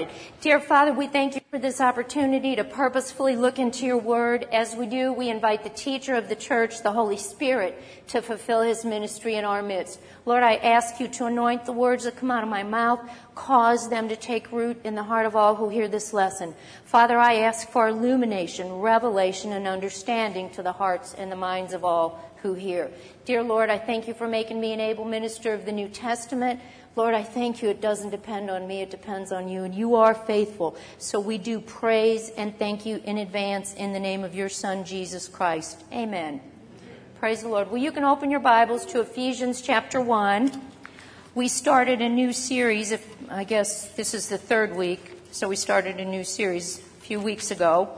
started. Dear Father, we thank you for this opportunity to purposefully look into your word. As we do, we invite the teacher of the church, the Holy Spirit, to fulfill his ministry in our midst. Lord, I ask you to anoint the words that come out of my mouth, cause them to take root in the heart of all who hear this lesson. Father, I ask for illumination, revelation, and understanding to the hearts and the minds of all who hear. Dear Lord, I thank you for making me an able minister of the New Testament. Lord, I thank you. It doesn't depend on me. It depends on you. And you are faithful. So we do praise and thank you in advance in the name of your Son, Jesus Christ. Amen. Praise the Lord. Well, you can open your Bibles to Ephesians chapter 1. We started a new series. I guess this is the third week. So we started a new series a few weeks ago.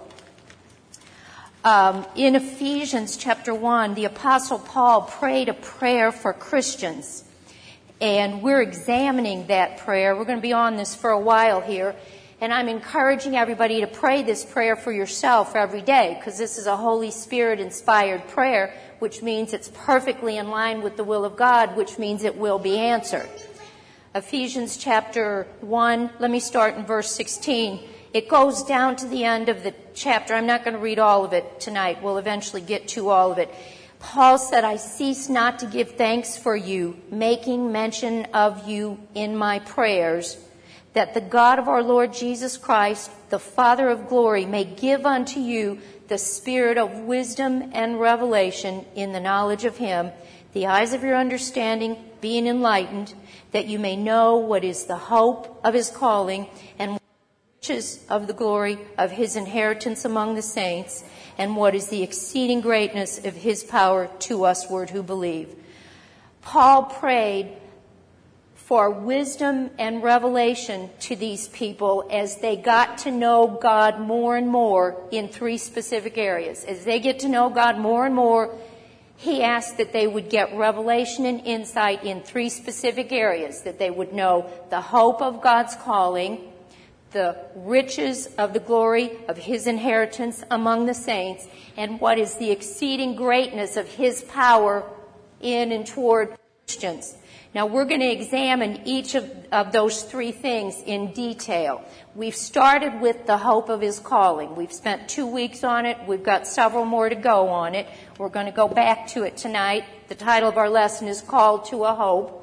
In Ephesians chapter 1, the Apostle Paul prayed a prayer for Christians. And we're examining that prayer. We're going to be on this for a while here. And I'm encouraging everybody to pray this prayer for yourself every day, because this is a Holy Spirit-inspired prayer, which means it's perfectly in line with the will of God, which means it will be answered. Ephesians chapter 1, let me start in verse 16. It goes down to the end of the chapter. I'm not going to read all of it tonight. We'll eventually get to all of it. Paul said, I cease not to give thanks for you, making mention of you in my prayers, that the God of our Lord Jesus Christ, the Father of glory, may give unto you the spirit of wisdom and revelation in the knowledge of him, the eyes of your understanding being enlightened, that you may know what is the hope of his calling and of the glory of his inheritance among the saints, and what is the exceeding greatness of his power to usward who believe. Paul prayed for wisdom and revelation to these people as they got to know God more and more in three specific areas. As they get to know God more and more, he asked that they would get revelation and insight in three specific areas, that they would know the hope of God's calling, the riches of the glory of his inheritance among the saints, and what is the exceeding greatness of his power in and toward Christians. Now, we're going to examine each of those three things in detail. We've started with the hope of his calling. We've spent 2 weeks on it. We've got several more to go on it. We're going to go back to it tonight. The title of our lesson is Called to a Hope.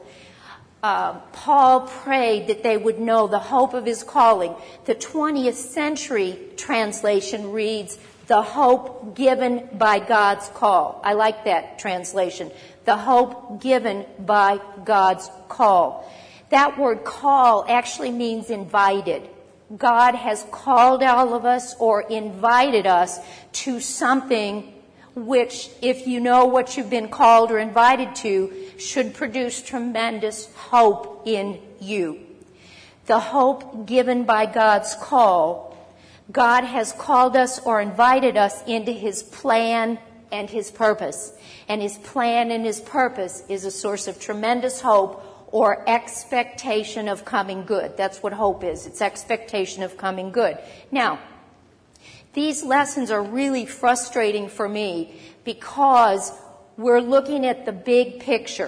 Paul prayed that they would know the hope of his calling. The 20th century translation reads, the hope given by God's call. I like that translation. The hope given by God's call. That word call actually means invited. God has called all of us or invited us to something which, if you know what you've been called or invited to, should produce tremendous hope in you. The hope given by God's call. God has called us or invited us into his plan and his purpose. And his plan and his purpose is a source of tremendous hope or expectation of coming good. That's what hope is. It's expectation of coming good. Now, these lessons are really frustrating for me because we're looking at the big picture.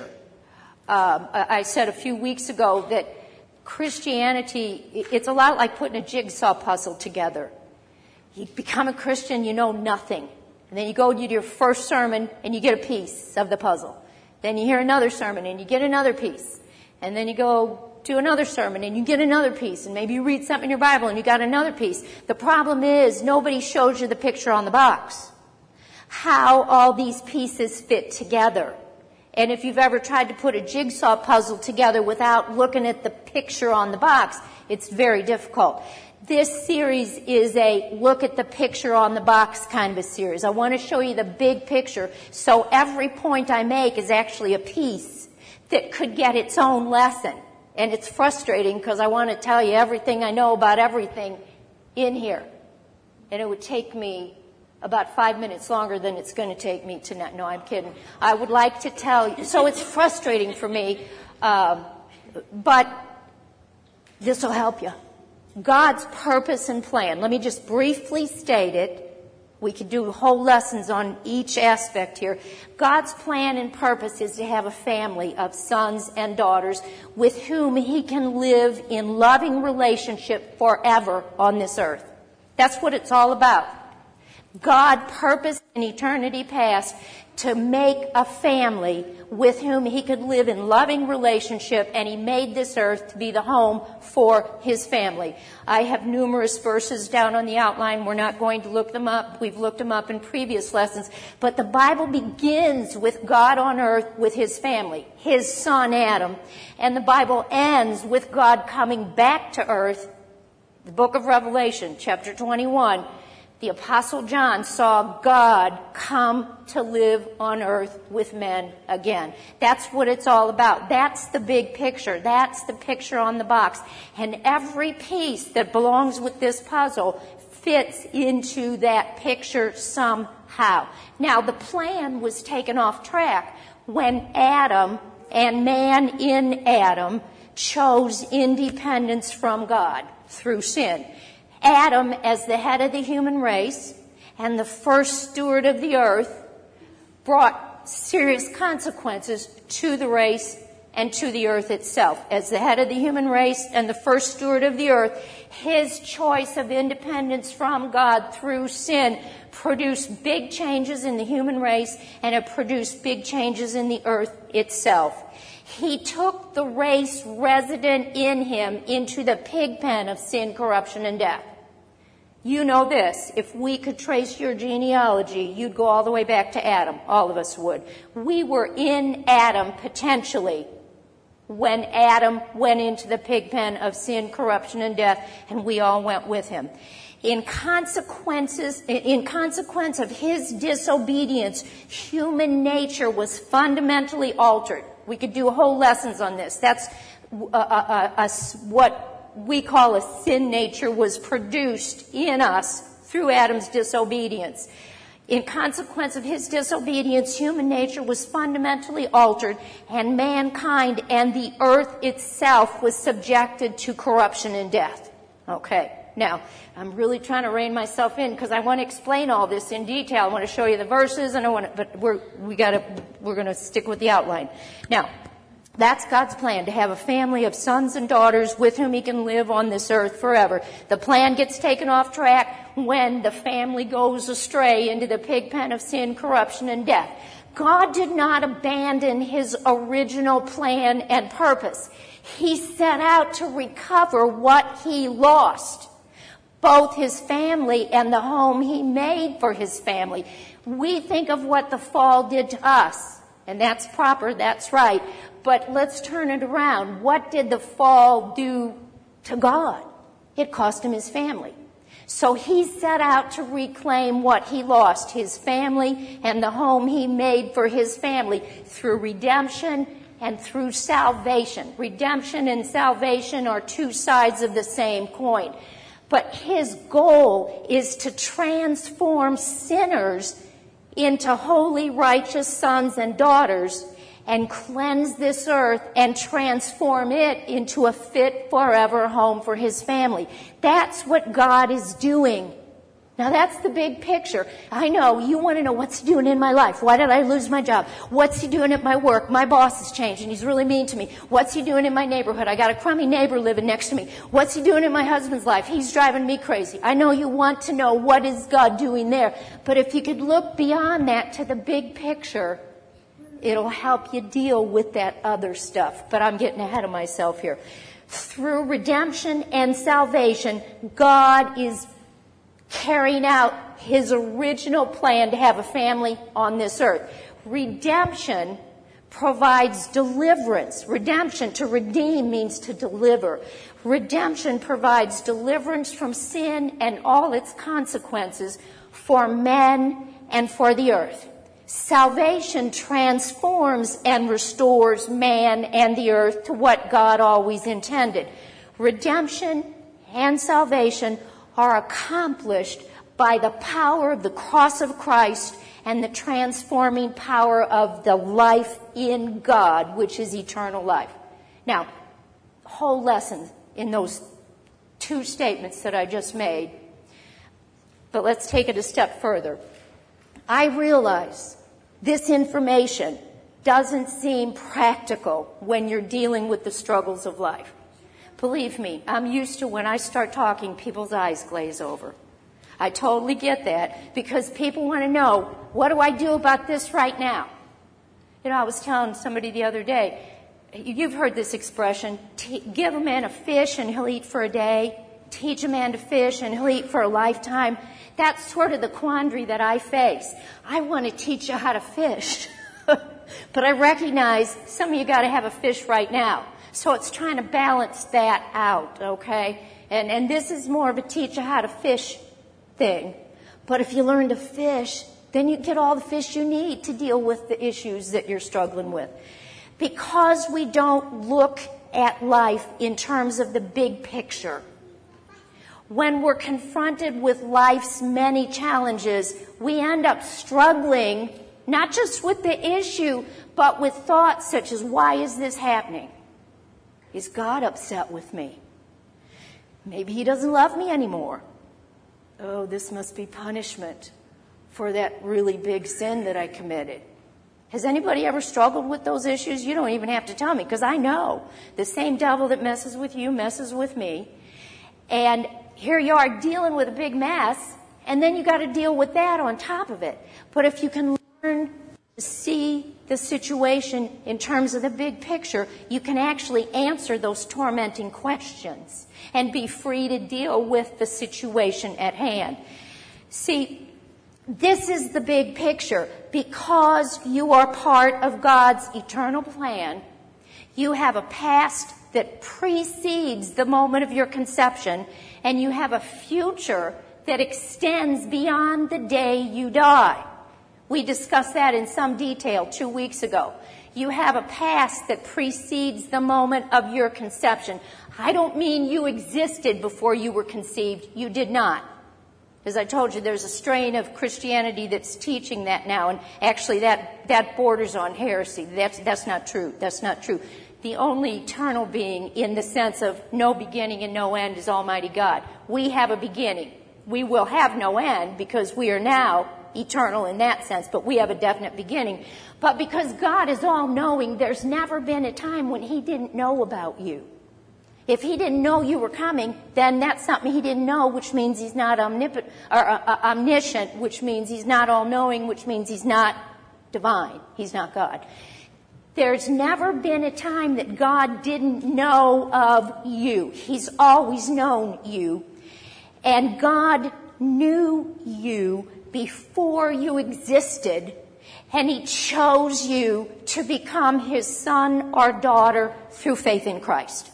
I said a few weeks ago that Christianity, it's a lot like putting a jigsaw puzzle together. You become a Christian, you know nothing. And then you go to your first sermon and you get a piece of the puzzle. Then you hear another sermon and you get another piece. And then you go to another sermon and you get another piece. And maybe you read something in your Bible and you got another piece. The problem is nobody shows you the picture on the box. How all these pieces fit together. And if you've ever tried to put a jigsaw puzzle together without looking at the picture on the box, it's very difficult. This series is a look at the picture on the box kind of a series. I want to show you the big picture. So every point I make is actually a piece that could get its own lesson. And it's frustrating because I want to tell you everything I know about everything in here. And it would take me about 5 minutes longer than it's going to take me tonight. No, I'm kidding. I would like to tell you. So it's frustrating for me, but this will help you. God's purpose and plan. Let me just briefly state it. We could do whole lessons on each aspect here. God's plan and purpose is to have a family of sons and daughters with whom he can live in loving relationship forever on this earth. That's what it's all about. God purposed in eternity past to make a family with whom he could live in loving relationship, and he made this earth to be the home for his family. I have numerous verses down on the outline. We're not going to look them up. We've looked them up in previous lessons. But the Bible begins with God on earth with his family, his son Adam. And the Bible ends with God coming back to earth. The book of Revelation, chapter 21. The Apostle John saw God come to live on earth with men again. That's what it's all about. That's the big picture. That's the picture on the box. And every piece that belongs with this puzzle fits into that picture somehow. Now, the plan was taken off track when Adam and man in Adam chose independence from God through sin. Adam, as the head of the human race and the first steward of the earth, brought serious consequences to the race and to the earth itself. As the head of the human race and the first steward of the earth, his choice of independence from God through sin produced big changes in the human race, and it produced big changes in the earth itself. He took the race resident in him into the pig pen of sin, corruption, and death. You know this, if we could trace your genealogy, you'd go all the way back to Adam. All of us would. We were in Adam potentially when Adam went into the pig pen of sin, corruption, and death, and we all went with him. In consequence of his disobedience, human nature was fundamentally altered. We could do whole lessons on this. That's what we call a sin nature was produced in us through Adam's disobedience. In consequence of his disobedience, human nature was fundamentally altered, and mankind and the earth itself was subjected to corruption and death. Okay. Now, I'm really trying to rein myself in because I want to explain all this in detail. I want to show you the verses, but we're going to stick with the outline. Now, that's God's plan, to have a family of sons and daughters with whom he can live on this earth forever. The plan gets taken off track when the family goes astray into the pig pen of sin, corruption, and death. God did not abandon his original plan and purpose. He set out to recover what he lost, both his family and the home he made for his family. We think of what the fall did to us, and that's proper, that's right. But let's turn it around. What did the fall do to God? It cost him his family. So he set out to reclaim what he lost, his family and the home he made for his family, through redemption and through salvation. Redemption and salvation are two sides of the same coin. But his goal is to transform sinners into holy, righteous sons and daughters, and cleanse this earth and transform it into a fit forever home for his family. That's what God is doing. Now that's the big picture. I know you want to know, what's he doing in my life? Why did I lose my job? What's he doing at my work? My boss has changed and he's really mean to me. What's he doing in my neighborhood? I got a crummy neighbor living next to me. What's he doing in my husband's life? He's driving me crazy. I know you want to know, what is God doing there? But if you could look beyond that to the big picture, it'll help you deal with that other stuff. But I'm getting ahead of myself here. Through redemption and salvation, God is carrying out his original plan to have a family on this earth. Redemption provides deliverance. Redemption, to redeem, means to deliver. Redemption provides deliverance from sin and all its consequences for men and for the earth. Salvation transforms and restores man and the earth to what God always intended. Redemption and salvation are accomplished by the power of the cross of Christ and the transforming power of the life in God, which is eternal life. Now, whole lesson in those two statements that I just made. But let's take it a step further. I realize this information doesn't seem practical when you're dealing with the struggles of life. Believe me, I'm used to when I start talking, people's eyes glaze over. I totally get that because people want to know, what do I do about this right now? You know, I was telling somebody the other day, you've heard this expression, give a man a fish and he'll eat for a day. Teach a man to fish and he'll eat for a lifetime. That's sort of the quandary that I face. I want to teach you how to fish. But I recognize some of you got to have a fish right now. So it's trying to balance that out, okay? And this is more of a teach you how to fish thing. But if you learn to fish, then you get all the fish you need to deal with the issues that you're struggling with. Because we don't look at life in terms of the big picture. When we're confronted with life's many challenges, we end up struggling not just with the issue, but with thoughts such as, why is this happening? Is God upset with me? Maybe he doesn't love me anymore. Oh, this must be punishment for that really big sin that I committed. Has anybody ever struggled with those issues? You don't even have to tell me, because I know the same devil that messes with you messes with me. And here you are dealing with a big mess, and then you got to deal with that on top of it. But if you can learn to see the situation in terms of the big picture, you can actually answer those tormenting questions and be free to deal with the situation at hand. See, this is the big picture. Because you are part of God's eternal plan, you have a past that precedes the moment of your conception, and you have a future that extends beyond the day you die. We discussed that in some detail 2 weeks ago. You have a past that precedes the moment of your conception. I don't mean you existed before you were conceived. You did not. As I told you, there's a strain of Christianity that's teaching that now, and actually that borders on heresy. That's not true. That's not true. The only eternal being in the sense of no beginning and no end is Almighty God. We have a beginning. We will have no end because we are now eternal in that sense, but we have a definite beginning. But because God is all-knowing, there's never been a time when he didn't know about you. If he didn't know you were coming, then that's something he didn't know, which means he's not omnipotent or omniscient, which means he's not all-knowing, which means he's not divine. He's not God. There's never been a time that God didn't know of you. He's always known you. And God knew you before you existed, and he chose you to become his son or daughter through faith in Christ.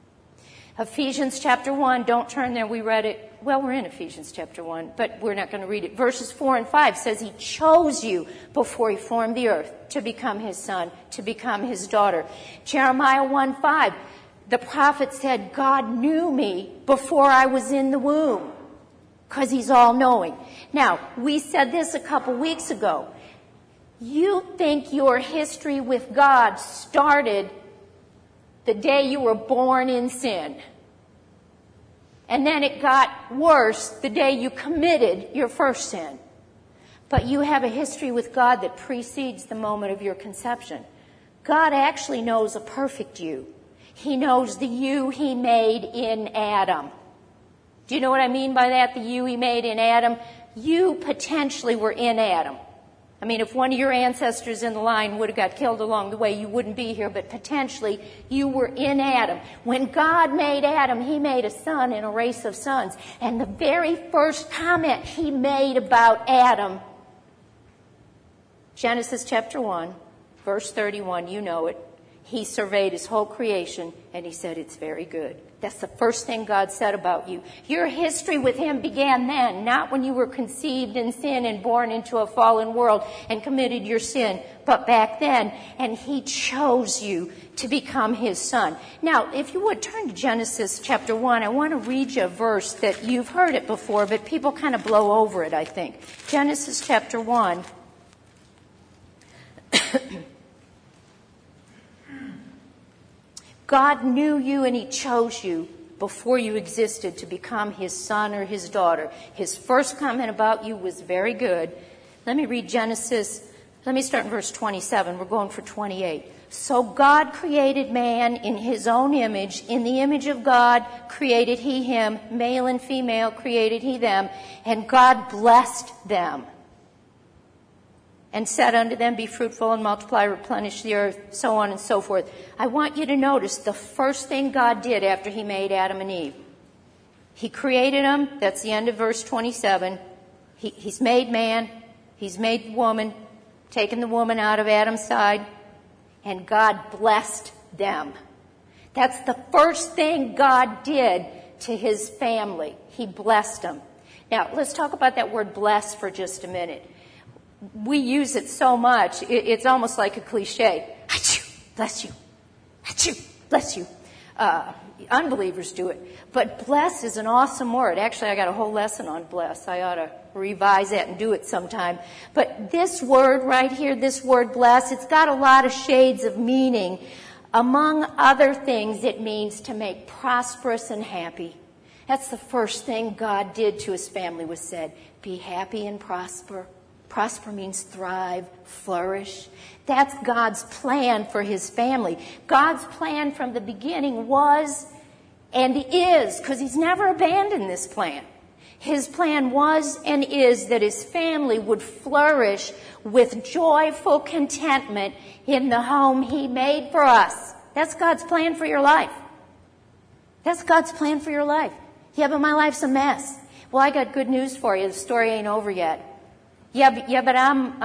Ephesians chapter 1, don't turn there, we read it. Well, we're in Ephesians chapter 1, but we're not going to read it. Verses 4 and 5 says he chose you before he formed the earth to become his son, to become his daughter. Jeremiah 1:5, the prophet said, God knew me before I was in the womb, because he's all-knowing. Now, we said this a couple weeks ago. You think your history with God started the day you were born in sin. And then it got worse the day you committed your first sin. But you have a history with God that precedes the moment of your conception. God actually knows a perfect you. He knows the you he made in Adam. Do you know what I mean by that, the you he made in Adam? You potentially were in Adam. I mean, if one of your ancestors in the line would have got killed along the way, you wouldn't be here, but potentially you were in Adam. When God made Adam, he made a son in a race of sons. And the very first comment he made about Adam, Genesis chapter 1, verse 31, you know it. He surveyed his whole creation and he said, it's very good. That's the first thing God said about you. Your history with him began then, not when you were conceived in sin and born into a fallen world and committed your sin, but back then. And he chose you to become his son. Now, if you would turn to Genesis chapter 1, I want to read you a verse that you've heard it before, but people kind of blow over it, I think. Genesis chapter 1. God knew you and he chose you before you existed to become his son or his daughter. His first comment about you was very good. Let me read Genesis. Let me start in verse 27. We're going for 28. So God created man in his own image. In the image of God created he him. Male and female created he them. And God blessed them and said unto them, be fruitful and multiply, replenish the earth, so on and so forth. I want you to notice the first thing God did after he made Adam and Eve. He created them. That's the end of verse 27. He's made man. He's made woman, taken the woman out of Adam's side, and God blessed them. That's the first thing God did to his family. He blessed them. Now, let's talk about that word bless for just a minute. We use it so much, it's almost like a cliche. Achoo, bless you. Achoo, bless you. Unbelievers do it. But bless is an awesome word. Actually, I got a whole lesson on bless. I ought to revise that and do it sometime. But this word right here, this word bless, it's got a lot of shades of meaning. Among other things, it means to make prosperous and happy. That's the first thing God did to his family was said, be happy and prosper. Prosper means thrive, flourish. That's God's plan for his family. God's plan from the beginning was and is, because he's never abandoned this plan. His plan was and is that his family would flourish with joyful contentment in the home he made for us. That's God's plan for your life. That's God's plan for your life. Yeah, but my life's a mess. Well, I got good news for you. The story ain't over yet. Yeah, but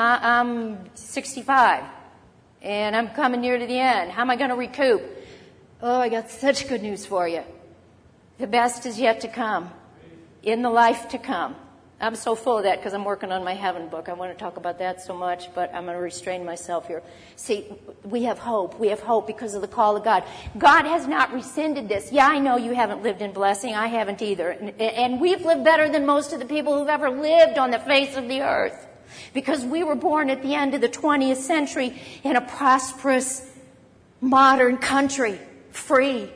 I'm 65, and I'm coming near to the end. How am I going to recoup? Oh, I got such good news for you. The best is yet to come, in the life to come. I'm so full of that because I'm working on my heaven book. I want to talk about that so much, but I'm going to restrain myself here. See, we have hope. We have hope because of the call of God. God has not rescinded this. Yeah, I know you haven't lived in blessing. I haven't either. And we've lived better than most of the people who've ever lived on the face of the earth because we were born at the end of the 20th century in a prosperous, modern country, free.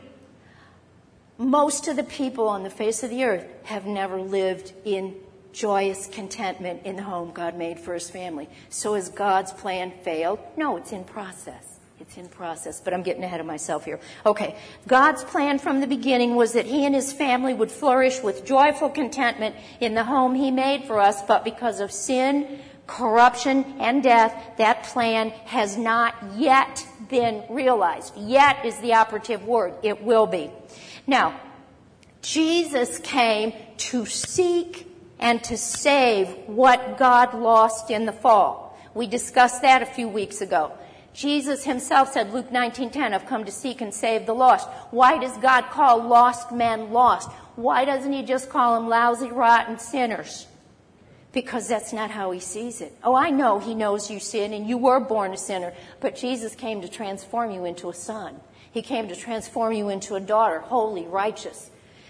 Most of the people on the face of the earth have never lived in joyous contentment in the home God made for his family. So has God's plan failed? No, it's in process. It's in process, but I'm getting ahead of myself here. Okay, God's plan from the beginning was that he and his family would flourish with joyful contentment in the home he made for us, but because of sin, corruption, and death, that plan has not yet been realized. Yet is the operative word. It will be. Now, Jesus came to seek and to save what God lost in the fall. We discussed that a few weeks ago. Jesus himself said, Luke 19:10, I've come to seek and save the lost. Why does God call lost men lost? Why doesn't he just call them lousy, rotten sinners? Because that's not how he sees it. Oh, I know he knows you sin and you were born a sinner, but Jesus came to transform you into a son. He came to transform you into a daughter, holy, righteous.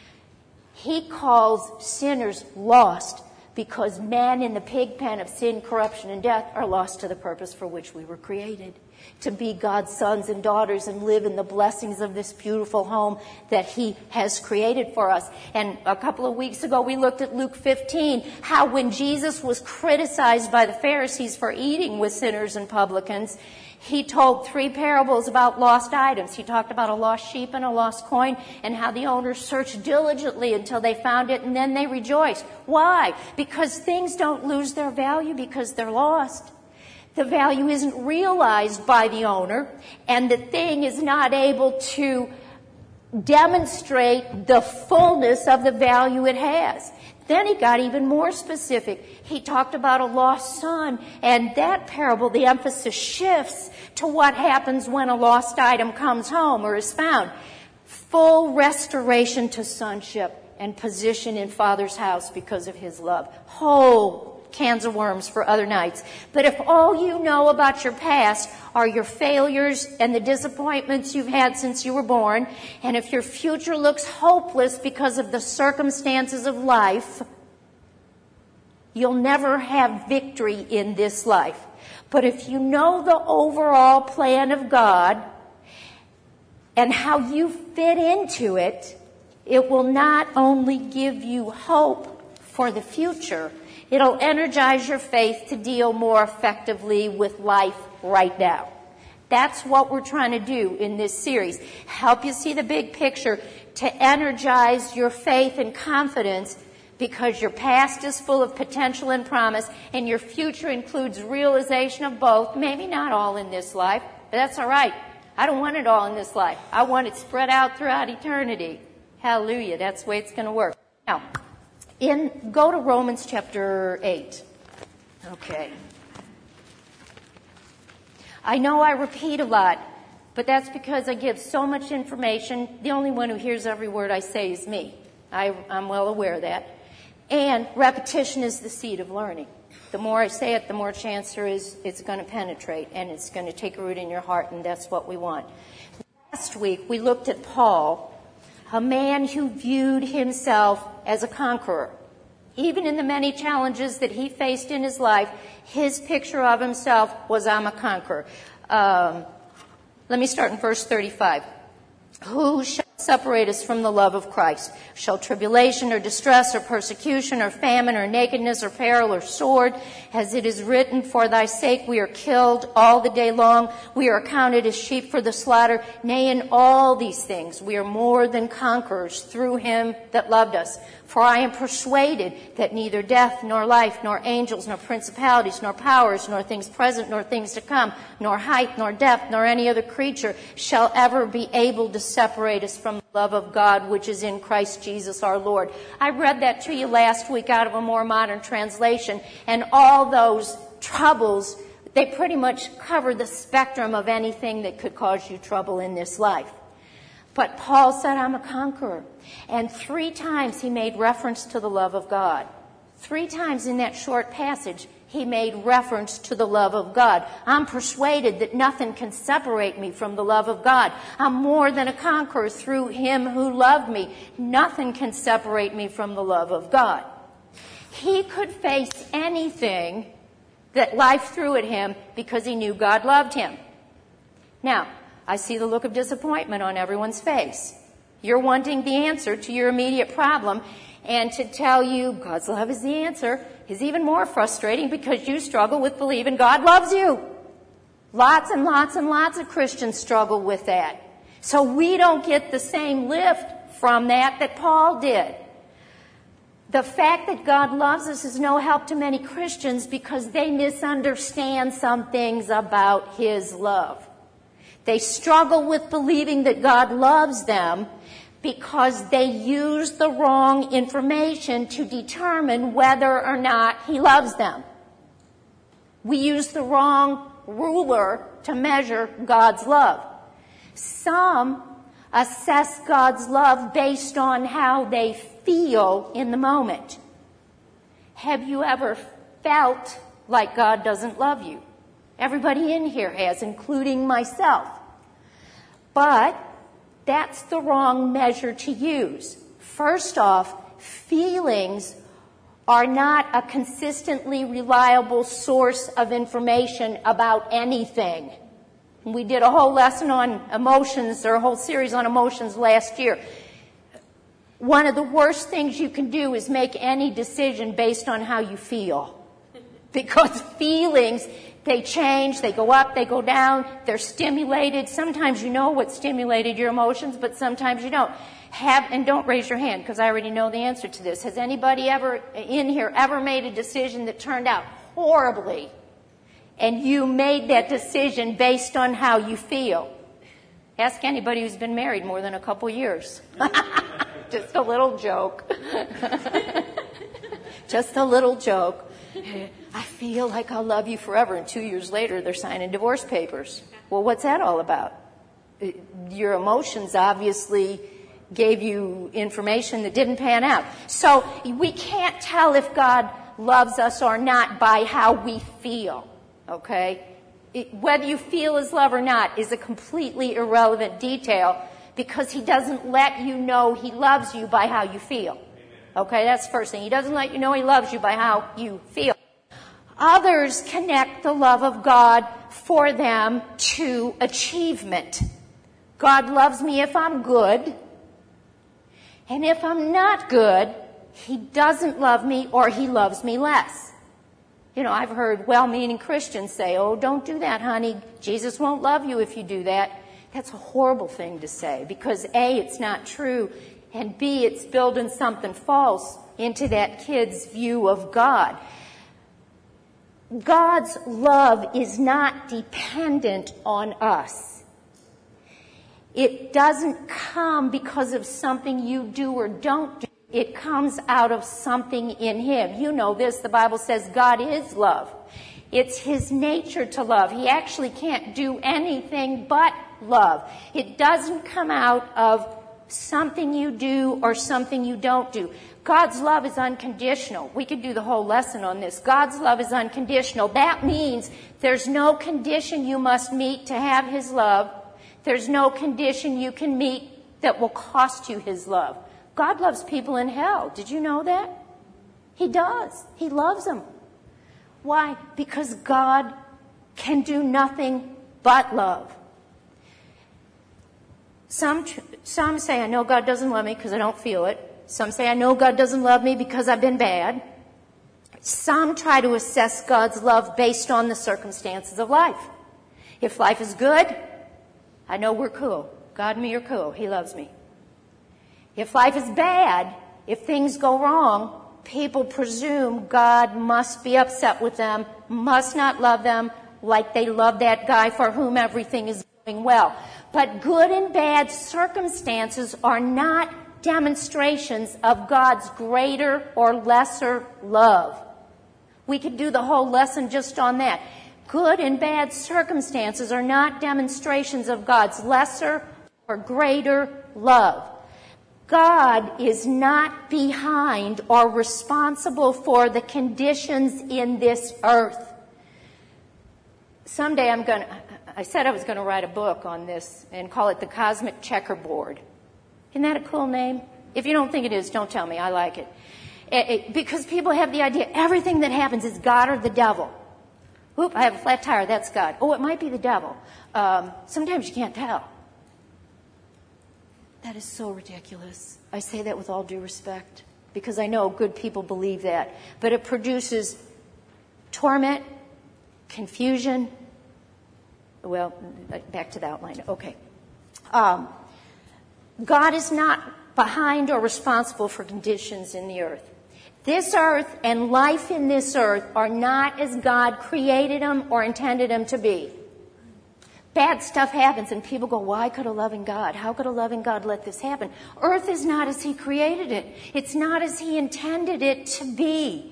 He calls sinners lost because men in the pig pen of sin, corruption, and death are lost to the purpose for which we were created. To be God's sons and daughters and live in the blessings of this beautiful home that he has created for us. And a couple of weeks ago we looked at Luke 15, how when Jesus was criticized by the Pharisees for eating with sinners and publicans, he told 3 parables about lost items. He talked about a lost sheep and a lost coin and how the owners searched diligently until they found it and then they rejoiced. Why? Because things don't lose their value because they're lost. The value isn't realized by the owner and the thing is not able to demonstrate the fullness of the value it has. Then he got even more specific. He talked about a lost son, and that parable, the emphasis shifts to what happens when a lost item comes home or is found. Full restoration to sonship and position in Father's house because of his love. Whole cans of worms for other nights. But if all you know about your past are your failures and the disappointments you've had since you were born, and if your future looks hopeless because of the circumstances of life, you'll never have victory in this life. But if you know the overall plan of God and how you fit into it, It will not only give you hope for the future, it'll energize your faith to deal more effectively with life right now. That's what we're trying to do in this series. Help you see the big picture, to energize your faith and confidence, because your past is full of potential and promise, and your future includes realization of both. Maybe not all in this life, but that's all right. I don't want it all in this life. I want it spread out throughout eternity. Hallelujah. That's the way it's going to work. Now, go to Romans chapter 8. Okay. I know I repeat a lot, but that's because I give so much information. The only one who hears every word I say is me. I'm well aware of that. And repetition is the seed of learning. The more I say it, the more chance there is it's going to penetrate, and it's going to take a root in your heart, and that's what we want. Last week, we looked at Paul, a man who viewed himself as a conqueror. Even in the many challenges that he faced in his life, his picture of himself was, I'm a conqueror. Let me start in verse 35. Who shall separate us from the love of Christ? Shall tribulation or distress or persecution or famine or nakedness or peril or sword? As it is written, for thy sake we are killed all the day long. We are accounted as sheep for the slaughter. Nay, in all these things we are more than conquerors through him that loved us. For I am persuaded that neither death, nor life, nor angels, nor principalities, nor powers, nor things present, nor things to come, nor height, nor depth, nor any other creature shall ever be able to separate us from the love of God which is in Christ Jesus our Lord. I read that to you last week out of a more modern translation, and all those troubles, they pretty much cover the spectrum of anything that could cause you trouble in this life. But Paul said, I'm a conqueror. And 3 times he made reference to the love of God. 3 times in that short passage, he made reference to the love of God. I'm persuaded that nothing can separate me from the love of God. I'm more than a conqueror through him who loved me. Nothing can separate me from the love of God. He could face anything that life threw at him because he knew God loved him. Now, I see the look of disappointment on everyone's face. You're wanting the answer to your immediate problem, and to tell you God's love is the answer is even more frustrating because you struggle with believing God loves you. Lots and lots and lots of Christians struggle with that. So we don't get the same lift from that Paul did. The fact that God loves us is no help to many Christians because they misunderstand some things about his love. They struggle with believing that God loves them because they use the wrong information to determine whether or not he loves them. We use the wrong ruler to measure God's love. Some assess God's love based on how they feel in the moment. Have you ever felt like God doesn't love you? Everybody in here has, including myself. But that's the wrong measure to use. First off, feelings are not a consistently reliable source of information about anything. We did a whole lesson on emotions, or a whole series on emotions last year. One of the worst things you can do is make any decision based on how you feel. Because feelings, they change, they go up, they go down, they're stimulated. Sometimes you know what stimulated your emotions, but sometimes you don't. And don't raise your hand, because I already know the answer to this. Has anybody in here ever made a decision that turned out horribly, and you made that decision based on how you feel? Ask anybody who's been married more than a couple years. Just a little joke. Just a little joke. I feel like I'll love you forever, and 2 years later they're signing divorce papers. Well, what's that all about? Your emotions obviously gave you information that didn't pan out. So we can't tell if God loves us or not by how we feel, okay? Whether you feel his love or not is a completely irrelevant detail, because he doesn't let you know he loves you by how you feel. Okay, that's the first thing. He doesn't let you know he loves you by how you feel. Others connect the love of God for them to achievement. God loves me if I'm good. And if I'm not good, he doesn't love me or he loves me less. You know, I've heard well-meaning Christians say, oh, don't do that, honey. Jesus won't love you if you do that. That's a horrible thing to say because A, it's not true, and B, it's building something false into that kid's view of God. God's love is not dependent on us. It doesn't come because of something you do or don't do. It comes out of something in him. You know this. The Bible says God is love. It's his nature to love. He actually can't do anything but love. It doesn't come out of something you do or something you don't do. God's love is unconditional. We could do the whole lesson on this. God's love is unconditional. That means there's no condition you must meet to have his love. There's no condition you can meet that will cost you his love. God loves people in hell. Did you know that? He does. He loves them. Why? Because God can do nothing but love. Some say, I know God doesn't love me because I don't feel it. Some say, I know God doesn't love me because I've been bad. Some try to assess God's love based on the circumstances of life. If life is good, I know we're cool. God and me are cool. He loves me. If life is bad, if things go wrong, people presume God must be upset with them, must not love them like they love that guy for whom everything is going well. But good and bad circumstances are not demonstrations of God's greater or lesser love. We could do the whole lesson just on that. Good and bad circumstances are not demonstrations of God's lesser or greater love. God is not behind or responsible for the conditions in this earth. Someday I said I was going to write a book on this and call it The Cosmic Checkerboard. Isn't that a cool name? If you don't think it is, don't tell me. I like it. Because people have the idea everything that happens is God or the devil. Oop, I have a flat tire. That's God. Oh, it might be the devil. Sometimes you can't tell. That is so ridiculous. I say that with all due respect because I know good people believe that. But it produces torment, confusion. Well, back to the outline. Okay. God is not behind or responsible for conditions in the earth. This earth and life in this earth are not as God created them or intended them to be. Bad stuff happens and people go, why could a loving God? How could a loving God let this happen? Earth is not as he created it. It's not as he intended it to be.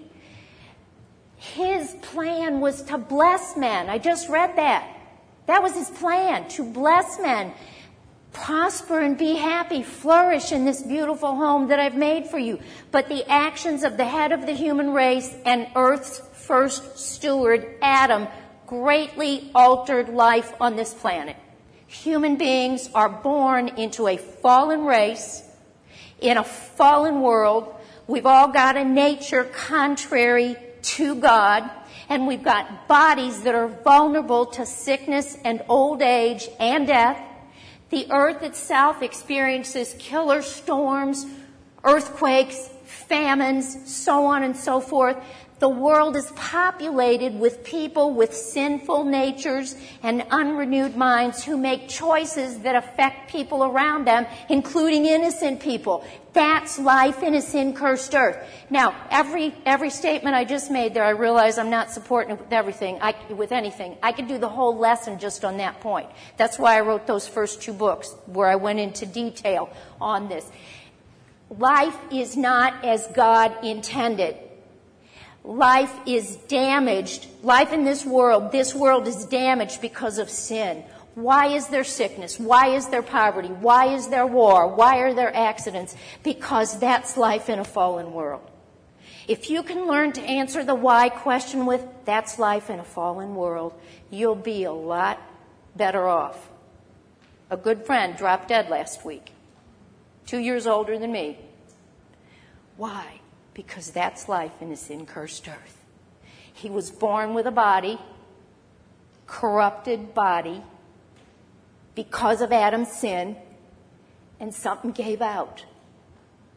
His plan was to bless men. I just read that. That was his plan, to bless men. Prosper and be happy, flourish in this beautiful home that I've made for you. But the actions of the head of the human race and Earth's first steward, Adam, greatly altered life on this planet. Human beings are born into a fallen race, in a fallen world. We've all got a nature contrary to God, and we've got bodies that are vulnerable to sickness and old age and death. The earth itself experiences killer storms, earthquakes, famines, so on and so forth. The world is populated with people with sinful natures and unrenewed minds who make choices that affect people around them, including innocent people. That's life in a sin-cursed earth. Now, every statement I just made there, I realize I'm not supporting it with anything. I could do the whole lesson just on that point. That's why I wrote those first two books, where I went into detail on this. Life is not as God intended. Life is damaged. Life in this world is damaged because of sin. Why is there sickness? Why is there poverty? Why is there war? Why are there accidents? Because that's life in a fallen world. If you can learn to answer the why question with, that's life in a fallen world, you'll be a lot better off. A good friend dropped dead last week, 2 years older than me. Why? Because that's life in a sin-cursed earth. He was born with a body, corrupted body, because of Adam's sin, and something gave out.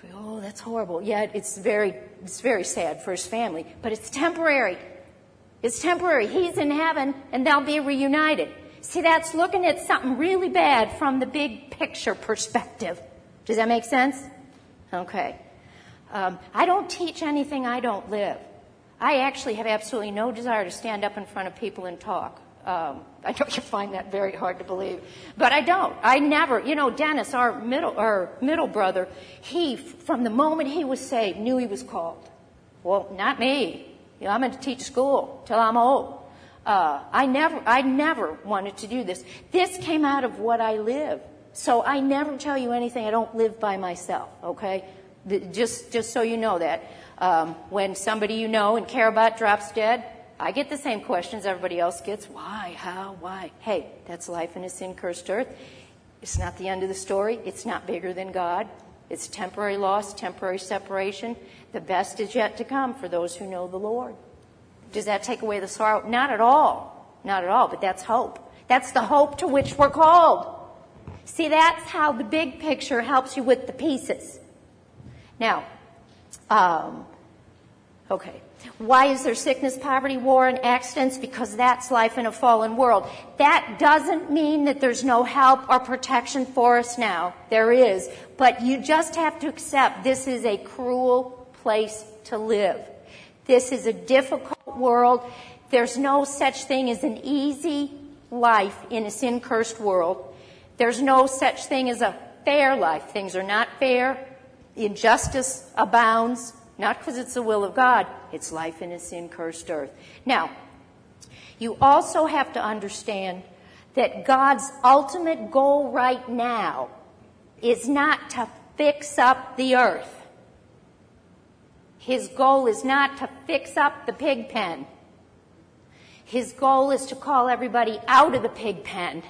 Oh, that's horrible. Yeah, it's very sad for his family, but it's temporary. It's temporary. He's in heaven, and they'll be reunited. See, that's looking at something really bad from the big picture perspective. Does that make sense? Okay. I don't teach anything I don't live. I actually have absolutely no desire to stand up in front of people and talk. I know you find that very hard to believe, but I don't. I never, Dennis, our middle brother, he, from the moment he was saved, knew he was called. Well, not me. I'm going to teach school till I'm old. I never wanted to do this. This came out of what I live. So I never tell you anything. I don't live by myself, okay? Just so you know that. When somebody you know and care about drops dead, I get the same questions everybody else gets. Why? How? Why? Hey, that's life in a sin-cursed earth. It's not the end of the story. It's not bigger than God. It's temporary loss, temporary separation. The best is yet to come for those who know the Lord. Does that take away the sorrow? Not at all. Not at all, but that's hope. That's the hope to which we're called. See, that's how the big picture helps you with the pieces. Now, okay. Why is there sickness, poverty, war, and accidents? Because that's life in a fallen world. That doesn't mean that there's no help or protection for us now. There is. But you just have to accept this is a cruel place to live. This is a difficult world. There's no such thing as an easy life in a sin-cursed world. There's no such thing as a fair life. Things are not fair. Injustice abounds. Not because it's the will of God. It's life in a sin-cursed earth. Now, you also have to understand that God's ultimate goal right now is not to fix up the earth. His goal is not to fix up the pig pen. His goal is to call everybody out of the pig pen.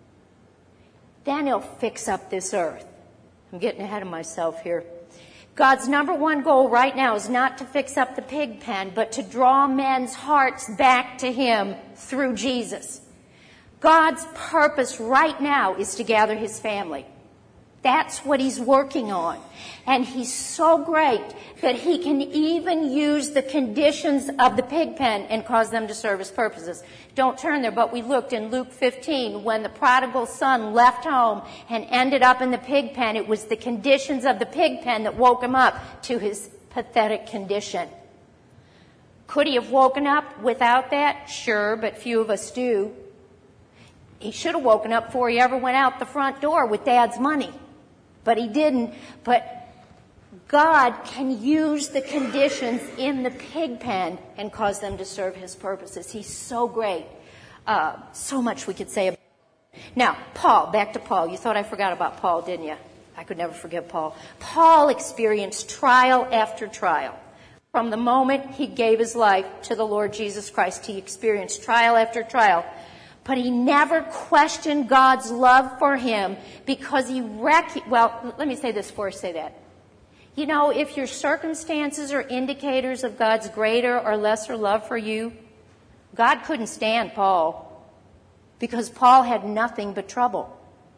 Then he'll fix up this earth. I'm getting ahead of myself here. God's number one goal right now is not to fix up the pig pen, but to draw men's hearts back to him through Jesus. God's purpose right now is to gather his family. That's what he's working on. And he's so great that he can even use the conditions of the pig pen and cause them to serve his purposes. Don't turn there, but we looked in Luke 15 when the prodigal son left home and ended up in the pig pen. It was the conditions of the pig pen that woke him up to his pathetic condition. Could he have woken up without that? Sure, but few of us do. He should have woken up before he ever went out the front door with Dad's money. But he didn't. But God can use the conditions in the pig pen and cause them to serve his purposes. He's so great. So much we could say about him. Now, Paul, back to Paul. You thought I forgot about Paul, didn't you? I could never forget Paul. Paul experienced trial after trial. From the moment he gave his life to the Lord Jesus Christ, he experienced trial after trial. But he never questioned God's love for him because well, let me say this before I say that. You know, if your circumstances are indicators of God's greater or lesser love for you, God couldn't stand Paul because Paul had nothing but trouble.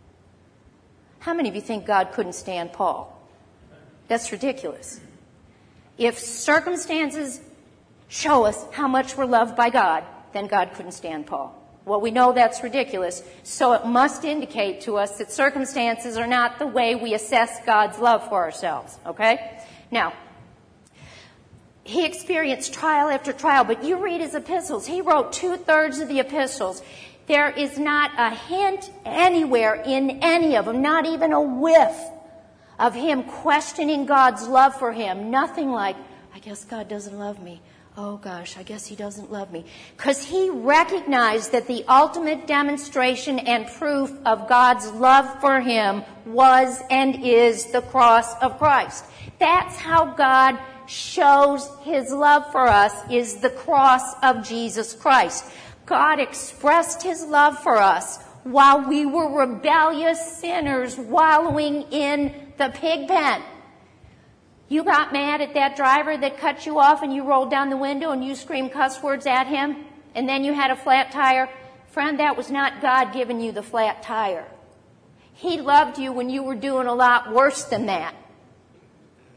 How many of you think God couldn't stand Paul? That's ridiculous. If circumstances show us how much we're loved by God, then God couldn't stand Paul. Well, we know that's ridiculous, so it must indicate to us that circumstances are not the way we assess God's love for ourselves, okay? Now, he experienced trial after trial, but you read his epistles. He wrote 2/3 of the epistles. There is not a hint anywhere in any of them, not even a whiff of him questioning God's love for him. Nothing like, I guess God doesn't love me. Oh gosh, I guess he doesn't love me. Because he recognized that the ultimate demonstration and proof of God's love for him was and is the cross of Christ. That's how God shows his love for us, is the cross of Jesus Christ. God expressed his love for us while we were rebellious sinners wallowing in the pig pen. You got mad at that driver that cut you off and you rolled down the window and you screamed cuss words at him and then you had a flat tire. Friend, that was not God giving you the flat tire. He loved you when you were doing a lot worse than that.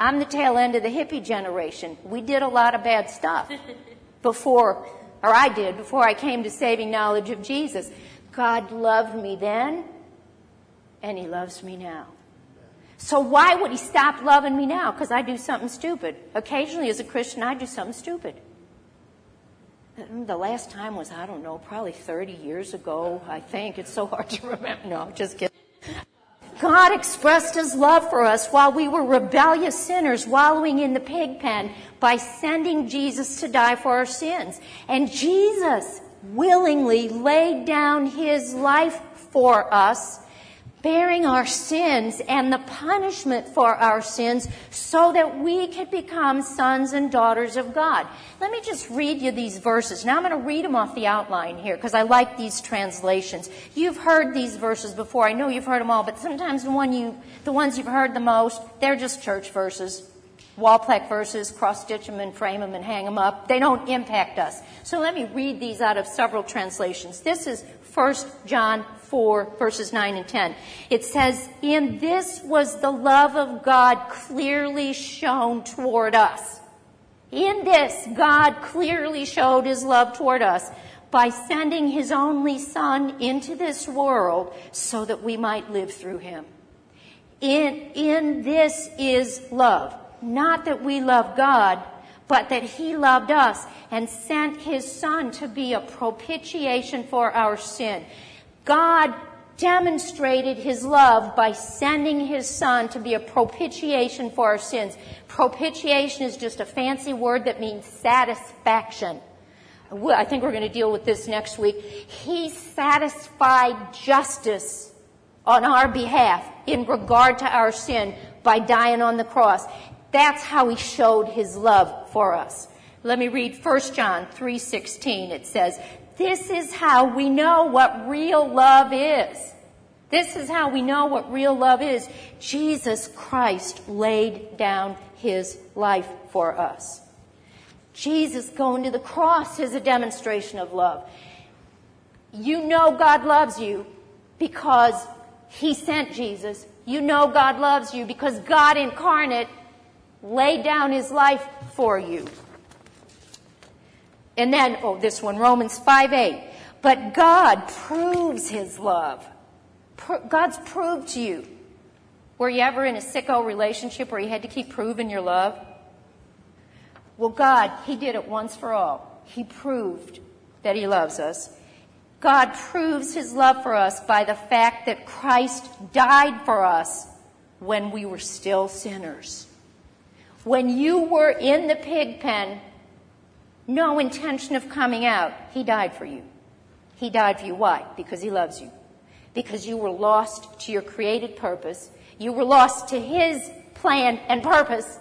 I'm the tail end of the hippie generation. We did a lot of bad stuff before I came to saving knowledge of Jesus. God loved me then, and he loves me now. So why would he stop loving me now? Because I do something stupid. Occasionally as a Christian, I do something stupid. The last time was, I don't know, probably 30 years ago, I think. It's so hard to remember. No, just kidding. God expressed his love for us while we were rebellious sinners wallowing in the pig pen by sending Jesus to die for our sins. And Jesus willingly laid down his life for us, bearing our sins and the punishment for our sins so that we could become sons and daughters of God. Let me just read you these verses. Now I'm going to read them off the outline here because I like these translations. You've heard these verses before. I know you've heard them all, but sometimes the ones you've heard the most, they're just church verses. Wall plaque verses, cross-stitch them and frame them and hang them up. They don't impact us. So let me read these out of several translations. This is 1 John 4, verses 9 and 10. It says, "In this was the love of God clearly shown toward us." In this, God clearly showed his love toward us by sending his only Son into this world so that we might live through him. In this is love. Not that we love God, but that he loved us and sent his Son to be a propitiation for our sin. God demonstrated his love by sending his Son to be a propitiation for our sins. Propitiation is just a fancy word that means satisfaction. I think we're going to deal with this next week. He satisfied justice on our behalf in regard to our sin by dying on the cross. That's how he showed his love for us. Let me read 1 John 3:16. It says, "This is how we know what real love is." This is how we know what real love is. Jesus Christ laid down his life for us. Jesus going to the cross is a demonstration of love. You know God loves you because he sent Jesus. You know God loves you because God incarnate laid down his life for you. And then, this one, Romans 5:8. But God proves his love. God's proved to you. Were you ever in a sicko relationship where you had to keep proving your love? Well, God, he did it once for all. He proved that he loves us. God proves his love for us by the fact that Christ died for us when we were still sinners. When you were in the pig pen, no intention of coming out, he died for you. He died for you. Why? Because he loves you. Because you were lost to your created purpose. You were lost to his plan and purpose.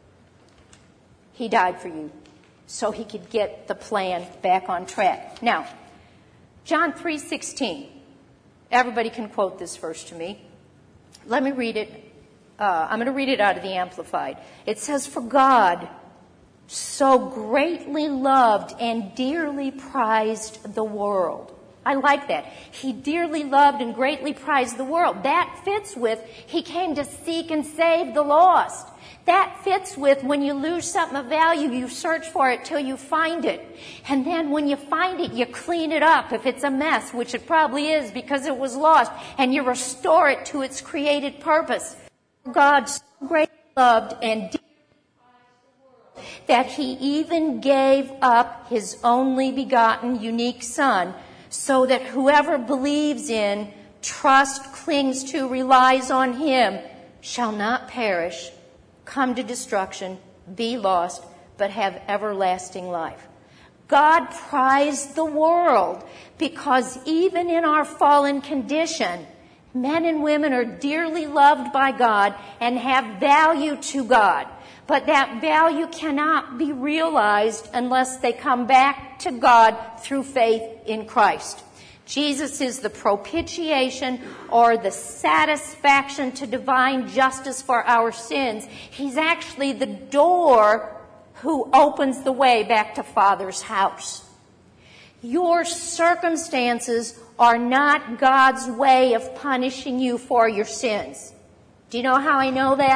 He died for you so he could get the plan back on track. Now, John 3:16. Everybody can quote this verse to me. Let me read it. I'm going to read it out of the Amplified. It says, "For God so greatly loved and dearly prized the world." I like that. He dearly loved and greatly prized the world. That fits with he came to seek and save the lost. That fits with when you lose something of value, you search for it till you find it. And then when you find it, you clean it up if it's a mess, which it probably is because it was lost, and you restore it to its created purpose. God so greatly loved and dearly prized the world that he even gave up his only begotten unique Son, so that whoever believes in, trusts, clings to, relies on him, shall not perish, come to destruction, be lost, but have everlasting life. God prized the world because even in our fallen condition, men and women are dearly loved by God and have value to God. But that value cannot be realized unless they come back to God through faith in Christ. Jesus is the propitiation or the satisfaction to divine justice for our sins. He's actually the door who opens the way back to Father's house. Your circumstances are not God's way of punishing you for your sins. Do you know how I know that?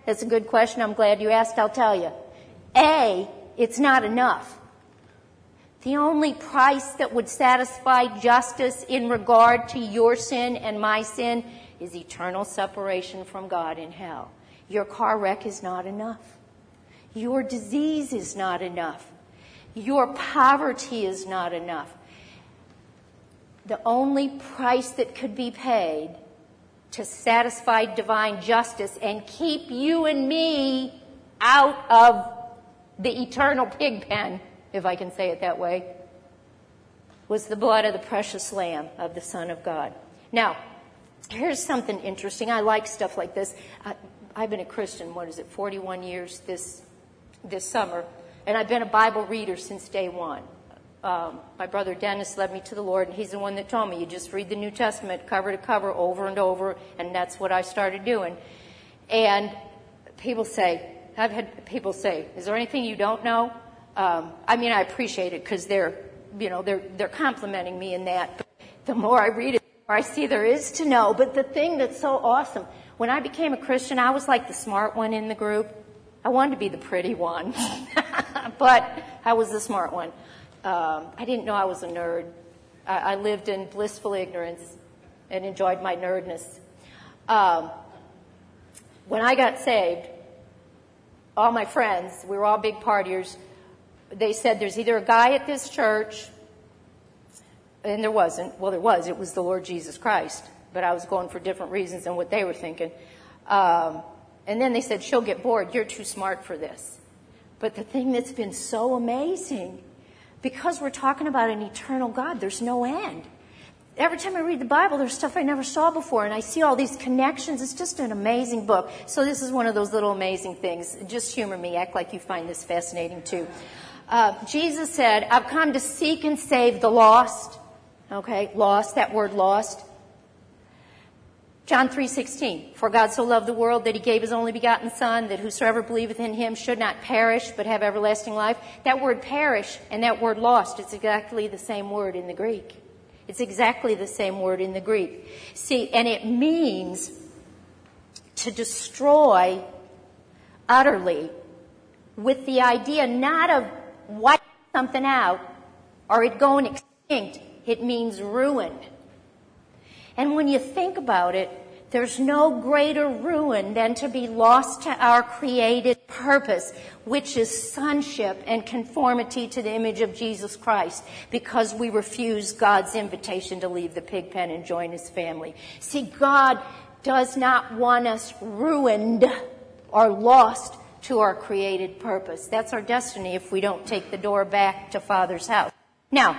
That's a good question. I'm glad you asked. I'll tell you. A, it's not enough. The only price that would satisfy justice in regard to your sin and my sin is eternal separation from God in hell. Your car wreck is not enough. Your disease is not enough. Your poverty is not enough. The only price that could be paid to satisfy divine justice and keep you and me out of the eternal pig pen, if I can say it that way, was the blood of the precious Lamb of the Son of God. Now, here's something interesting. I like stuff like this. I've been a Christian, 41 years this summer, and I've been a Bible reader since day one. My brother Dennis led me to the Lord, and he's the one that told me, you just read the New Testament cover to cover over and over, and that's what I started doing. And I've had people say, is there anything you don't know? I appreciate it because they're complimenting me in that. But the more I read it, the more I see there is to know. But the thing that's so awesome, when I became a Christian, I was like the smart one in the group. I wanted to be the pretty one, but I was the smart one. I didn't know I was a nerd. I lived in blissful ignorance and enjoyed my nerdness. When I got saved, all my friends, we were all big partiers, they said there's either a guy at this church, and there wasn't. Well, there was. It was the Lord Jesus Christ, but I was going for different reasons than what they were thinking. And then they said, she'll get bored. You're too smart for this. But the thing that's been so amazing, because we're talking about an eternal God, there's no end. Every time I read the Bible, there's stuff I never saw before, and I see all these connections. It's just an amazing book. So this is one of those little amazing things. Just humor me. Act like you find this fascinating, too. Jesus said, I've come to seek and save the lost. Okay, lost, that word lost. John 3:16, for God so loved the world that he gave his only begotten Son, that whosoever believeth in him should not perish, but have everlasting life. That word perish and that word lost, it's exactly the same word in the Greek. It's exactly the same word in the Greek. See, and it means to destroy utterly, with the idea not of wiping something out or it going extinct. It means ruin. And when you think about it, there's no greater ruin than to be lost to our created purpose, which is sonship and conformity to the image of Jesus Christ, because we refuse God's invitation to leave the pig pen and join his family. See, God does not want us ruined or lost to our created purpose. That's our destiny if we don't take the door back to Father's house. Now,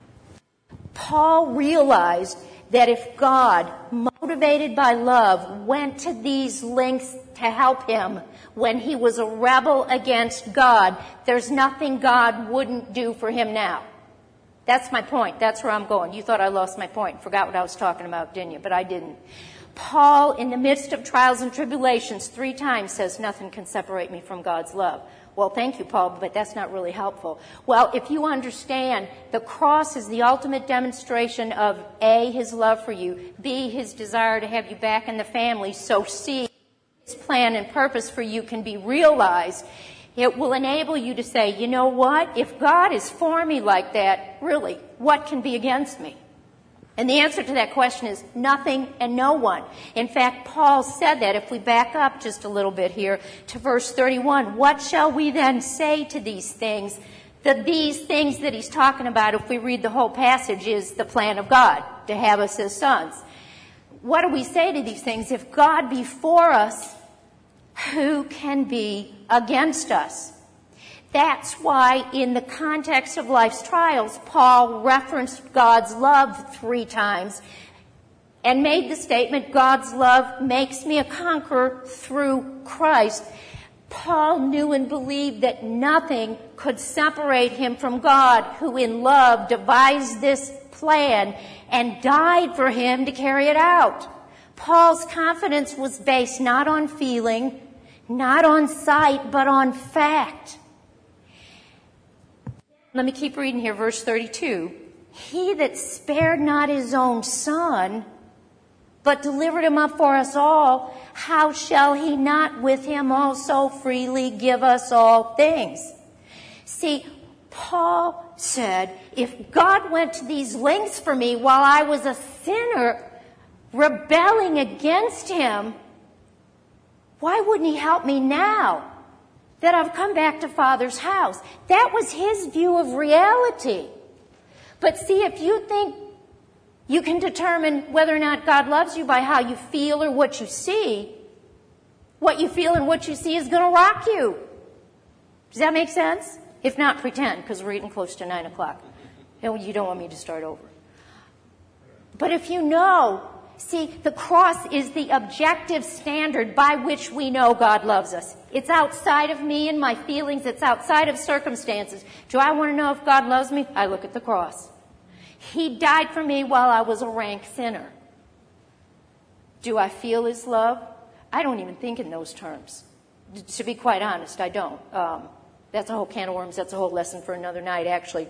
Paul realized that if God, motivated by love, went to these lengths to help him when he was a rebel against God, there's nothing God wouldn't do for him now. That's my point. That's where I'm going. You thought I lost my point. Forgot what I was talking about, didn't you? But I didn't. Paul, in the midst of trials and tribulations, 3 times says, nothing can separate me from God's love. Well, thank you, Paul, but that's not really helpful. Well, if you understand, the cross is the ultimate demonstration of A, his love for you, B, his desire to have you back in the family, so C, his plan and purpose for you can be realized. It will enable you to say, you know what? If God is for me like that, really, what can be against me? And the answer to that question is nothing and no one. In fact, Paul said that. If we back up just a little bit here to verse 31, what shall we then say to these things? These things that he's talking about, if we read the whole passage, is the plan of God to have us as sons. What do we say to these things? If God be for us, who can be against us? That's why in the context of life's trials, Paul referenced God's love 3 times and made the statement, God's love makes me a conqueror through Christ. Paul knew and believed that nothing could separate him from God, who in love devised this plan and died for him to carry it out. Paul's confidence was based not on feeling, not on sight, but on fact. Let me keep reading here, verse 32. He that spared not his own son, but delivered him up for us all, how shall he not with him also freely give us all things? See, Paul said, if God went to these lengths for me while I was a sinner, rebelling against him, why wouldn't he help me now that I've come back to Father's house? That was his view of reality. But see, if you think you can determine whether or not God loves you by how you feel or what you see, what you feel and what you see is going to rock you. Does that make sense? If not, pretend, because we're getting close to 9 o'clock. You don't want me to start over. But if you know, see, the cross is the objective standard by which we know God loves us. It's outside of me and my feelings. It's outside of circumstances. Do I want to know if God loves me? I look at the cross. He died for me while I was a rank sinner. Do I feel his love? I don't even think in those terms. To be quite honest, I don't. That's a whole can of worms. That's a whole lesson for another night, actually.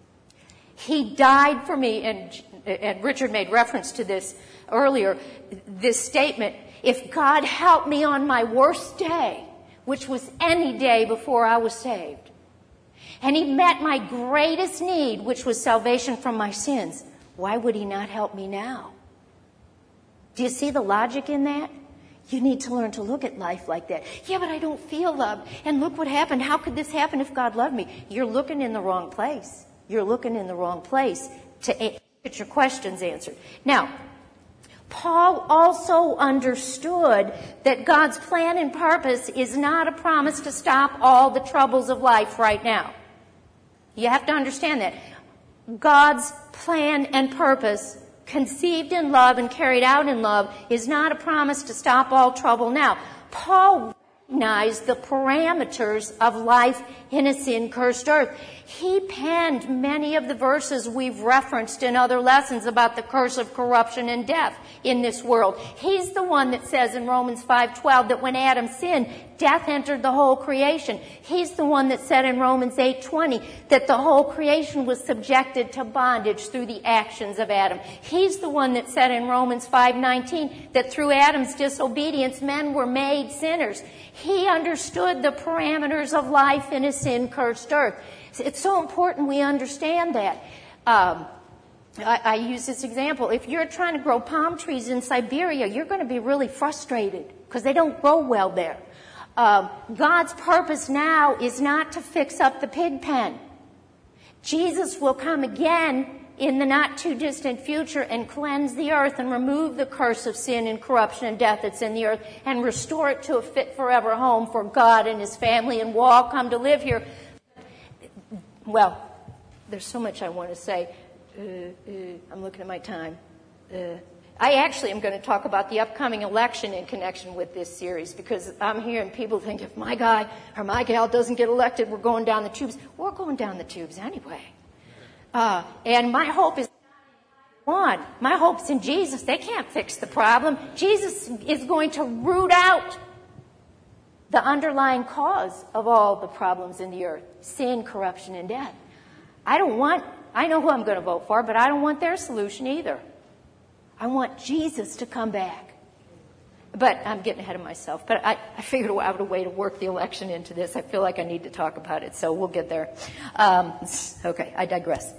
He died for me, and Richard made reference to this earlier, this statement, if God helped me on my worst day, which was any day before I was saved, and he met my greatest need, which was salvation from my sins, why would he not help me now? Do you see the logic in that? You need to learn to look at life like that. Yeah, but I don't feel loved. And look what happened. How could this happen if God loved me? You're looking in the wrong place. You're looking in the wrong place to get your questions answered. Now, Paul also understood that God's plan and purpose is not a promise to stop all the troubles of life right now. You have to understand that. God's plan and purpose, conceived in love and carried out in love, is not a promise to stop all trouble now. Paul recognized the parameters of life in a sin-cursed earth. He penned many of the verses we've referenced in other lessons about the curse of corruption and death in this world. He's the one that says in Romans 5:12 that when Adam sinned, death entered the whole creation. He's the one that said in Romans 8:20 that the whole creation was subjected to bondage through the actions of Adam. He's the one that said in Romans 5:19 that through Adam's disobedience, men were made sinners. He understood the parameters of life in a sin-cursed earth. It's so important we understand that. I use this example. If you're trying to grow palm trees in Siberia, you're going to be really frustrated because they don't grow well there. God's purpose now is not to fix up the pig pen. Jesus will come again in the not too distant future and cleanse the earth and remove the curse of sin and corruption and death that's in the earth and restore it to a fit forever home for God and his family, and we'll all come to live here. Well, there's so much I want to say. I'm looking at my time. I actually am going to talk about the upcoming election in connection with this series, because I'm hearing people think if my guy or my gal doesn't get elected, we're going down the tubes. We're going down the tubes anyway. And my hope is one. My hope's in Jesus. They can't fix the problem. Jesus is going to root out the underlying cause of all the problems in the earth: sin, corruption, and death. I know who I'm going to vote for, but I don't want their solution either. I want Jesus to come back. But I'm getting ahead of myself. But I figured out a way to work the election into this. I feel like I need to talk about it, so we'll get there. Okay, I digress.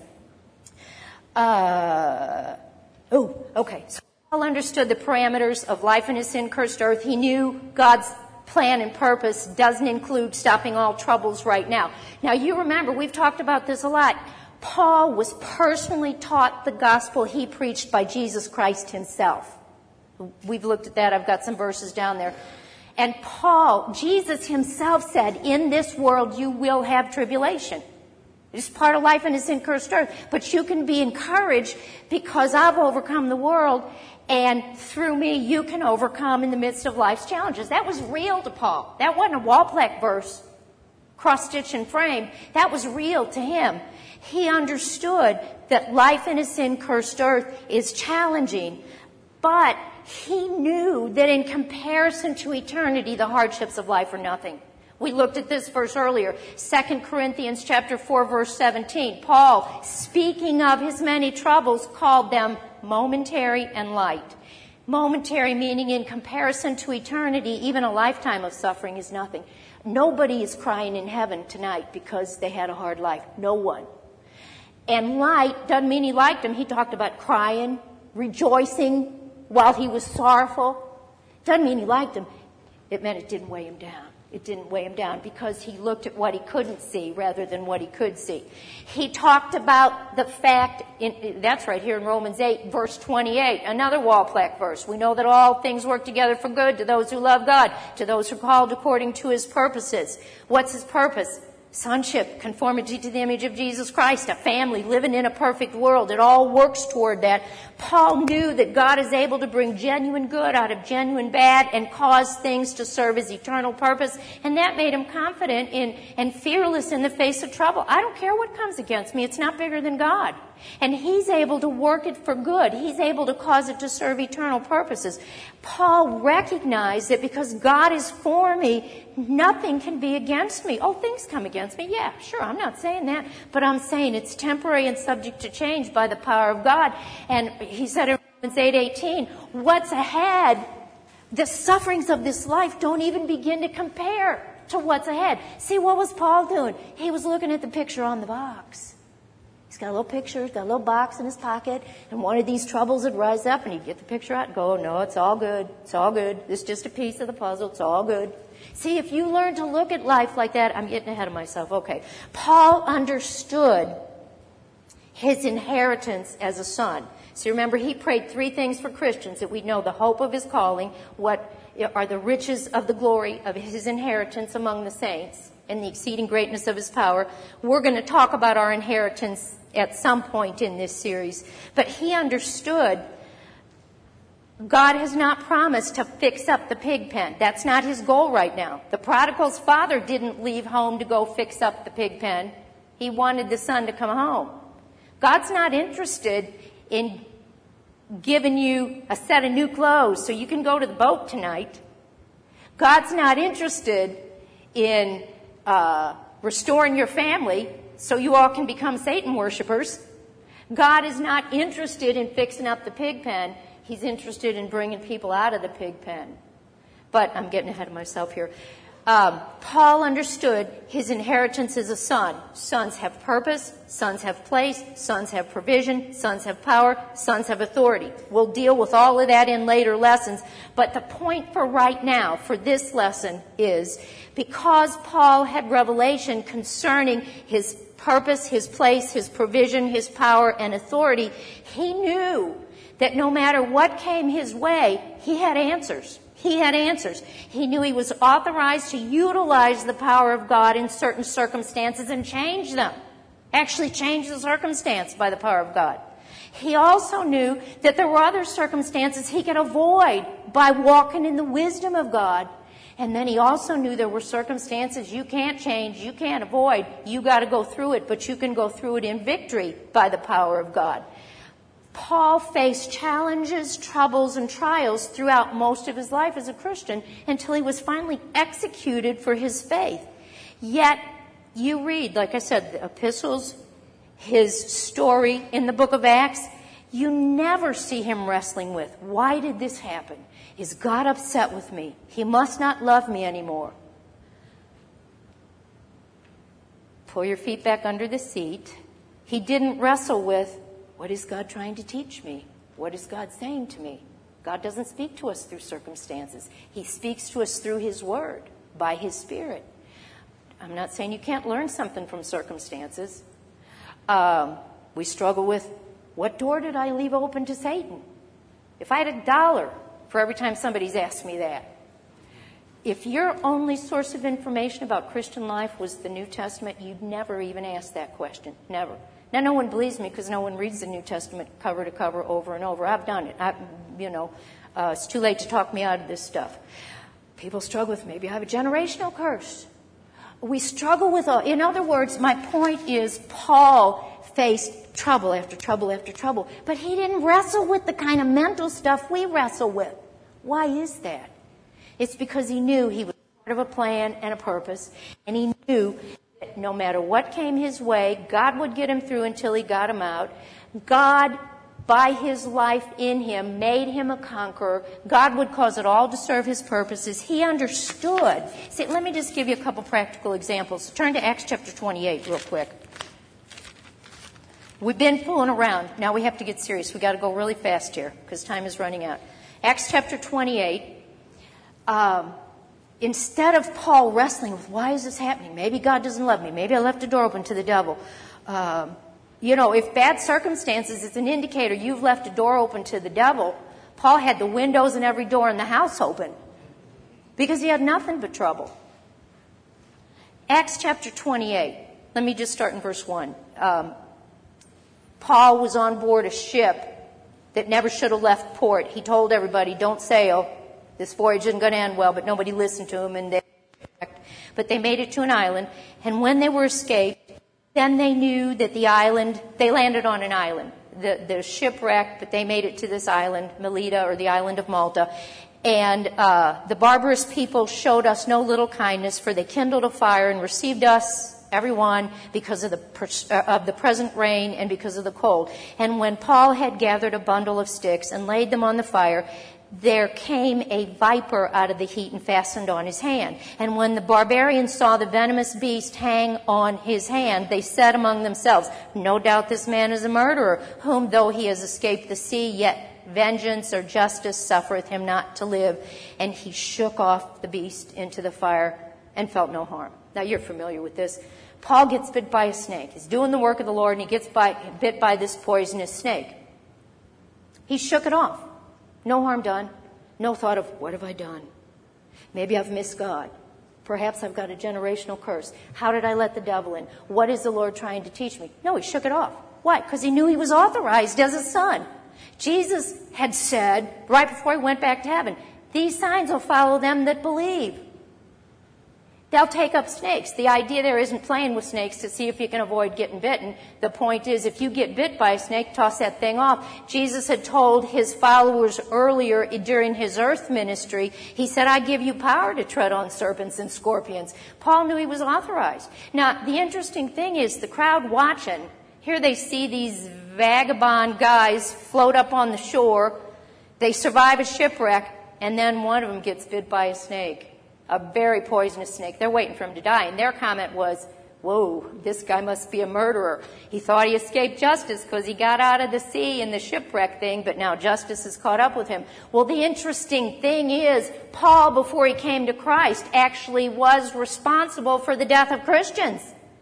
Okay. So Paul understood the parameters of life in a sin-cursed earth. He knew God's plan and purpose doesn't include stopping all troubles right now. Now, you remember, we've talked about this a lot. Paul was personally taught the gospel he preached by Jesus Christ himself. We've looked at that. I've got some verses down there. And Jesus himself said, in this world you will have tribulation. It's part of life in a sin-cursed earth. But you can be encouraged because I've overcome the world, and through me you can overcome in the midst of life's challenges. That was real to Paul. That wasn't a wall plaque verse, cross-stitch and frame. That was real to him. He understood that life in a sin-cursed earth is challenging, but he knew that in comparison to eternity, the hardships of life are nothing. We looked at this verse earlier, 2 Corinthians chapter 4, verse 17. Paul, speaking of his many troubles, called them momentary and light. Momentary meaning in comparison to eternity, even a lifetime of suffering is nothing. Nobody is crying in heaven tonight because they had a hard life. No one. And light doesn't mean he liked him. He talked about crying, rejoicing while he was sorrowful. Doesn't mean he liked him. It meant it didn't weigh him down. It didn't weigh him down because he looked at what he couldn't see rather than what he could see. He talked about the fact, that's right here in Romans 8, verse 28, another wall plaque verse. We know that all things work together for good to those who love God, to those who are called according to his purposes. What's his purpose? Sonship, conformity to the image of Jesus Christ, a family living in a perfect world. It all works toward that. Paul knew that God is able to bring genuine good out of genuine bad and cause things to serve his eternal purpose. And that made him confident and fearless in the face of trouble. I don't care what comes against me. It's not bigger than God. And he's able to work it for good. He's able to cause it to serve eternal purposes. Paul recognized that because God is for me, nothing can be against me. Oh, things come against me. Yeah, sure, I'm not saying that. But I'm saying it's temporary and subject to change by the power of God. And he said in Romans 8:18, what's ahead, the sufferings of this life don't even begin to compare to what's ahead. See, what was Paul doing? He was looking at the picture on the box. He's got a little picture, he's got a little box in his pocket, and one of these troubles would rise up, and he'd get the picture out and go, no, it's all good, it's all good. This is just a piece of the puzzle, it's all good. See, if you learn to look at life like that, I'm getting ahead of myself, okay. Paul understood his inheritance as a son. So remember, he prayed 3 things for Christians, that we know the hope of his calling, what are the riches of the glory of his inheritance among the saints, and the exceeding greatness of his power. We're going to talk about our inheritance at some point in this series. But he understood God has not promised to fix up the pig pen. That's not his goal right now. The prodigal's father didn't leave home to go fix up the pig pen. He wanted the son to come home. God's not interested in giving you a set of new clothes so you can go to the boat tonight. God's not interested in restoring your family so you all can become Satan worshipers. God is not interested in fixing up the pig pen. He's interested in bringing people out of the pig pen. But I'm getting ahead of myself here. Paul understood his inheritance as a son. Sons have purpose, sons have place, sons have provision, sons have power, sons have authority. We'll deal with all of that in later lessons. But the point for right now, for this lesson, is because Paul had revelation concerning his purpose, his place, his provision, his power, and authority, he knew that no matter what came his way, he had answers. He had answers. He knew he was authorized to utilize the power of God in certain circumstances and change them. Actually change the circumstance by the power of God. He also knew that there were other circumstances he could avoid by walking in the wisdom of God. And then he also knew there were circumstances you can't change, you can't avoid. You got to go through it, but you can go through it in victory by the power of God. Paul faced challenges, troubles, and trials throughout most of his life as a Christian until he was finally executed for his faith. Yet, you read, like I said, the epistles, his story in the book of Acts, you never see him wrestling with, why did this happen? Is God upset with me? He must not love me anymore. Pull your feet back under the seat. He didn't wrestle with, what is God trying to teach me? What is God saying to me? God doesn't speak to us through circumstances. He speaks to us through his word, by his Spirit. I'm not saying you can't learn something from circumstances. We struggle with, what door did I leave open to Satan? If I had $1 for every time somebody's asked me that. If your only source of information about Christian life was the New Testament, you'd never even ask that question. Never. Now, no one believes me because no one reads the New Testament cover to cover over and over. I've done it. It's too late to talk me out of this stuff. People struggle with, maybe I have a generational curse. We struggle with, in other words, my point is Paul faced trouble after trouble after trouble. But he didn't wrestle with the kind of mental stuff we wrestle with. Why is that? It's because he knew he was part of a plan and a purpose, and he knew that no matter what came his way, God would get him through until he got him out. God by his life in him, made him a conqueror. God would cause it all to serve his purposes. He understood. See, let me just give you a couple practical examples. Turn to Acts chapter 28 real quick. We've been fooling around. Now we have to get serious. We've got to go really fast here because time is running out. Acts chapter 28. Instead of Paul wrestling with, why is this happening? Maybe God doesn't love me. Maybe I left the door open to the devil. If bad circumstances is an indicator you've left a door open to the devil, Paul had the windows and every door in the house open because he had nothing but trouble. Acts chapter 28. Let me just start in verse 1. Paul was on board a ship that never should have left port. He told everybody, don't sail. This voyage isn't going to end well, but nobody listened to him. But they made it to an island, and when they were escaped, then they knew that they landed on an island. The ship wrecked, but they made it to this island, Melita, or the island of Malta. And the barbarous people showed us no little kindness, for they kindled a fire and received us, everyone, because of the present rain and because of the cold. And when Paul had gathered a bundle of sticks and laid them on the fire, there came a viper out of the heat and fastened on his hand. And when the barbarians saw the venomous beast hang on his hand, they said among themselves, no doubt this man is a murderer, whom though he has escaped the sea, yet vengeance or justice suffereth him not to live. And he shook off the beast into the fire and felt no harm. Now you're familiar with this. Paul gets bit by a snake. He's doing the work of the Lord, and he gets bit by this poisonous snake. He shook it off. No harm done. No thought of, what have I done? Maybe I've missed God. Perhaps I've got a generational curse. How did I let the devil in? What is the Lord trying to teach me? No, he shook it off. Why? Because he knew he was authorized as a son. Jesus had said, right before he went back to heaven, these signs will follow them that believe. They'll take up snakes. The idea there isn't playing with snakes to see if you can avoid getting bitten. The point is, if you get bit by a snake, toss that thing off. Jesus had told his followers earlier during his earth ministry, he said, I give you power to tread on serpents and scorpions. Paul knew he was authorized. Now, the interesting thing is the crowd watching, here they see these vagabond guys float up on the shore. They survive a shipwreck, and then one of them gets bit by a snake. A very poisonous snake. They're waiting for him to die. And their comment was, whoa, this guy must be a murderer. He thought he escaped justice because he got out of the sea in the shipwreck thing, but now justice has caught up with him. Well, the interesting thing is, Paul, before he came to Christ, actually was responsible for the death of Christians.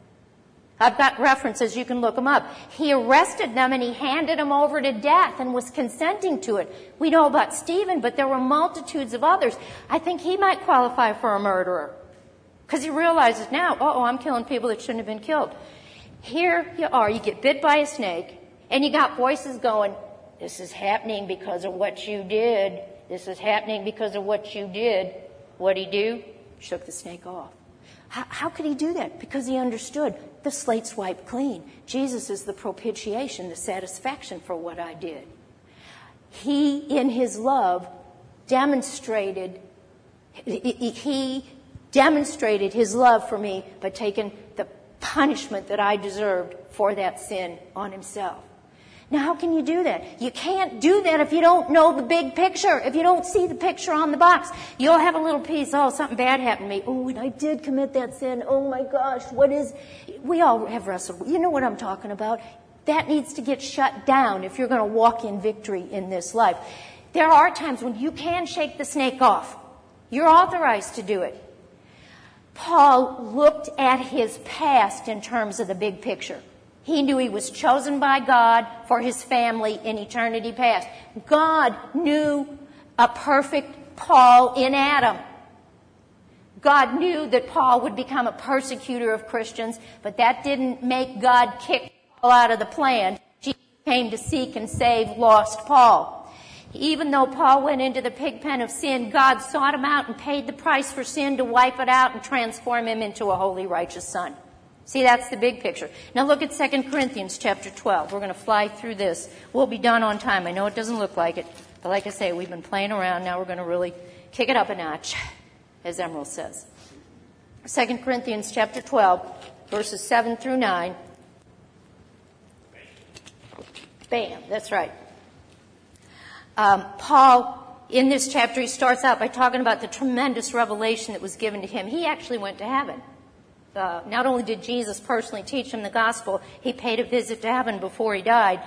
I've got references, you can look them up. He arrested them and he handed them over to death and was consenting to it. We know about Stephen, but there were multitudes of others. I think he might qualify for a murderer because he realizes now, I'm killing people that shouldn't have been killed. Here you are, you get bit by a snake, and you got voices going, this is happening because of what you did. This is happening because of what you did. What'd he do? Shook the snake off. How could he do that? Because he understood the slate's wiped clean. Jesus is the propitiation, the satisfaction for what I did. He, in his love, demonstrated his love for me by taking the punishment that I deserved for that sin on himself. Now, how can you do that? You can't do that if you don't know the big picture, if you don't see the picture on the box. You'll have a little piece, something bad happened to me. Oh, and I did commit that sin. Oh, my gosh, we all have wrestled. You know what I'm talking about. That needs to get shut down if you're going to walk in victory in this life. There are times when you can shake the snake off. You're authorized to do it. Paul looked at his past in terms of the big picture. He knew he was chosen by God for his family in eternity past. God knew a perfect Paul in Adam. God knew that Paul would become a persecutor of Christians, but that didn't make God kick Paul out of the plan. Jesus came to seek and save lost Paul. Even though Paul went into the pig pen of sin, God sought him out and paid the price for sin to wipe it out and transform him into a holy, righteous son. See, that's the big picture. Now look at 2 Corinthians chapter 12. We're going to fly through this. We'll be done on time. I know it doesn't look like it, but like I say, we've been playing around. Now we're going to really kick it up a notch, as Emerald says. 2 Corinthians chapter 12, verses 7 through 9. Bam, that's right. Paul, in this chapter, he starts out by talking about the tremendous revelation that was given to him. He actually went to heaven. Not only did Jesus personally teach him the gospel, he paid a visit to heaven before he died.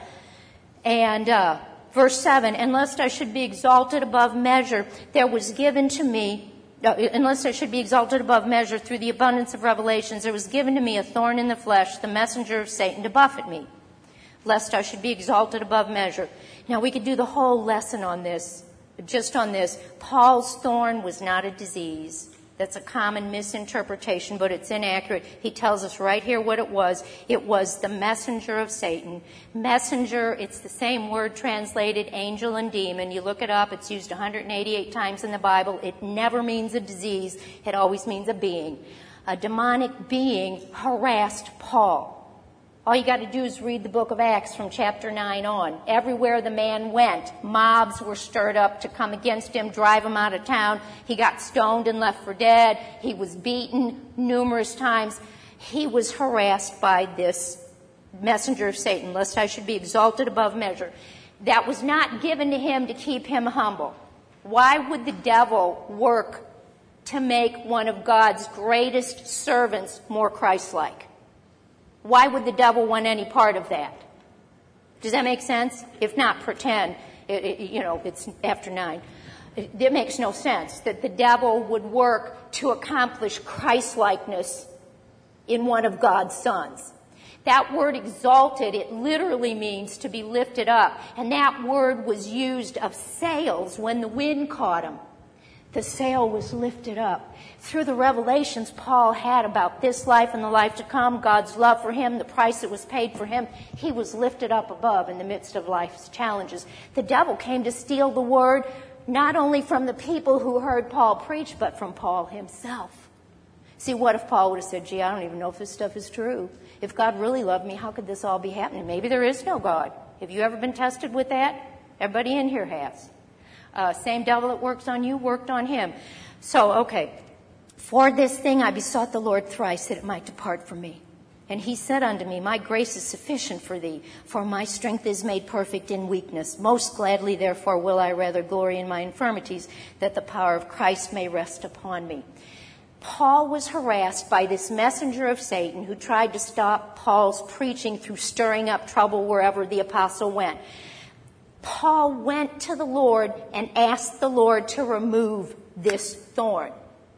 And verse 7, and lest I should be exalted above measure, there was given to me, unless I should be exalted above measure through the abundance of revelations, there was given to me a thorn in the flesh, the messenger of Satan, to buffet me, lest I should be exalted above measure. Now, we could do the whole lesson on this, just on this. Paul's thorn was not a disease. That's a common misinterpretation, but it's inaccurate. He tells us right here what it was. It was the messenger of Satan. Messenger, it's the same word translated angel and demon. You look it up, it's used 188 times in the Bible. It never means a disease. It always means a being. A demonic being harassed Paul. All you got to do is read the book of Acts from chapter 9 on. Everywhere the man went, mobs were stirred up to come against him, drive him out of town. He got stoned and left for dead. He was beaten numerous times. He was harassed by this messenger of Satan, lest I should be exalted above measure. That was not given to him to keep him humble. Why would the devil work to make one of God's greatest servants more Christ-like? Why would the devil want any part of that? Does that make sense? If not, pretend. It's after 9. It makes no sense that the devil would work to accomplish Christ-likeness in one of God's sons. That word exalted, it literally means to be lifted up. And that word was used of sails when the wind caught them. The sail was lifted up. Through the revelations Paul had about this life and the life to come, God's love for him, the price that was paid for him, he was lifted up above in the midst of life's challenges. The devil came to steal the word not only from the people who heard Paul preach, but from Paul himself. See, what if Paul would have said, gee, I don't even know if this stuff is true. If God really loved me, how could this all be happening? Maybe there is no God. Have you ever been tested with that? Everybody in here has. Same devil that works on you worked on him. So, okay. For this thing I besought the Lord thrice that it might depart from me. And he said unto me, my grace is sufficient for thee, for my strength is made perfect in weakness. Most gladly, therefore, will I rather glory in my infirmities, that the power of Christ may rest upon me. Paul was harassed by this messenger of Satan who tried to stop Paul's preaching through stirring up trouble wherever the apostle went. Paul went to the Lord and asked the Lord to remove this thorn.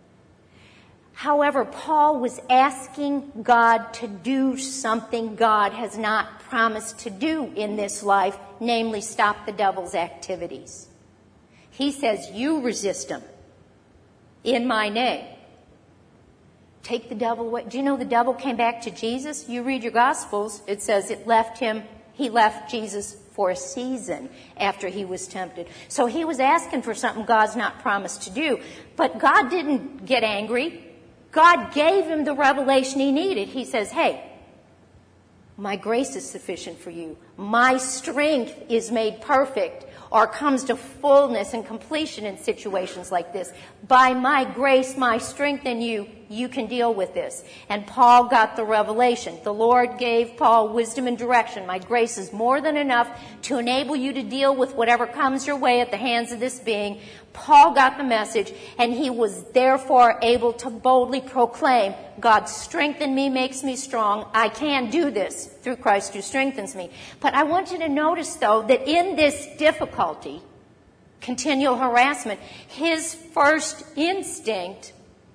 However, Paul was asking God to do something God has not promised to do in this life, namely stop the devil's activities. He says, you resist him in my name. Take the devil away. Do you know the devil came back to Jesus? You read your Gospels, it says he left Jesus for a season after he was tempted. So he was asking for something God's not promised to do. But God didn't get angry. God gave him the revelation he needed. He says, hey, my grace is sufficient for you. My strength is made perfect or comes to fullness and completion in situations like this. By my grace, my strength in you, you can deal with this. And Paul got the revelation. The Lord gave Paul wisdom and direction. My grace is more than enough to enable you to deal with whatever comes your way at the hands of this being. Paul got the message, and he was therefore able to boldly proclaim, God's strength in me makes me strong. I can do this through Christ who strengthens me. But I want you to notice, though, that in this difficulty, continual harassment, his first instinct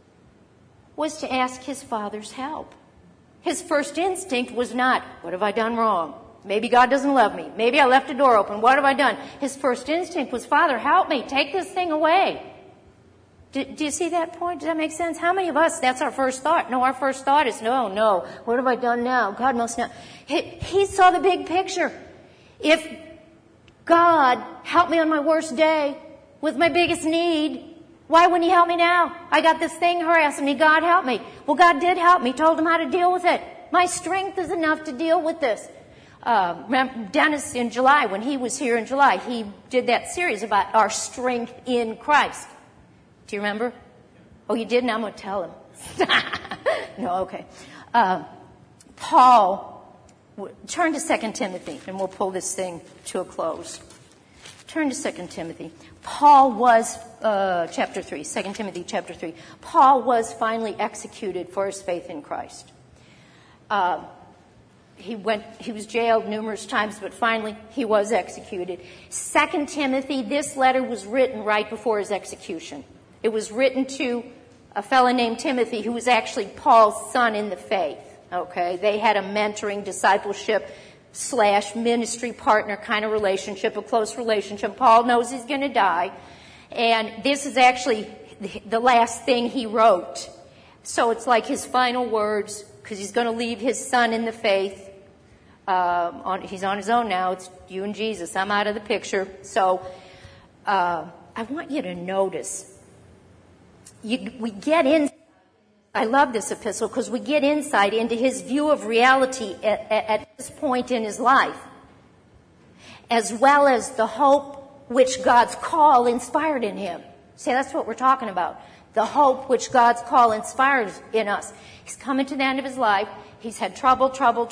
was to ask his father's help. His first instinct was not, what have I done wrong? Maybe God doesn't love me. Maybe I left a door open. What have I done? His first instinct was, Father, help me. Take this thing away. Do you see that point? Does that make sense? How many of us, that's our first thought? No, our first thought is, no. What have I done now? God must not. He saw the big picture. If God helped me on my worst day with my biggest need, why wouldn't he help me now? I got this thing harassing me. God help me. Well, God did help me. Told him how to deal with it. My strength is enough to deal with this. Dennis in July, when he was here in July, he did that series about our strength in Christ. Do you remember? Oh, you didn't? I'm going to tell him. No, okay. Paul, turn to 2 Timothy, and we'll pull this thing to a close. Turn to 2 Timothy. Paul was, chapter 3, 2 Timothy chapter 3. Paul was finally executed for his faith in Christ. He was jailed numerous times, but finally he was executed. 2 Timothy, this letter was written right before his execution. It was written to a fellow named Timothy, who was actually Paul's son in the faith. Okay, they had a mentoring, discipleship / ministry partner kind of relationship, a close relationship. Paul knows he's going to die, and this is actually the last thing he wrote. So it's like his final words, because he's going to leave his son in the faith. He's on his own now. It's you and Jesus. I'm out of the picture. So I want you to notice. We get in. I love this epistle because we get insight into his view of reality at this point in his life, as well as the hope which God's call inspired in him. See, that's what we're talking about. The hope which God's call inspires in us. He's coming to the end of his life. He's had trouble.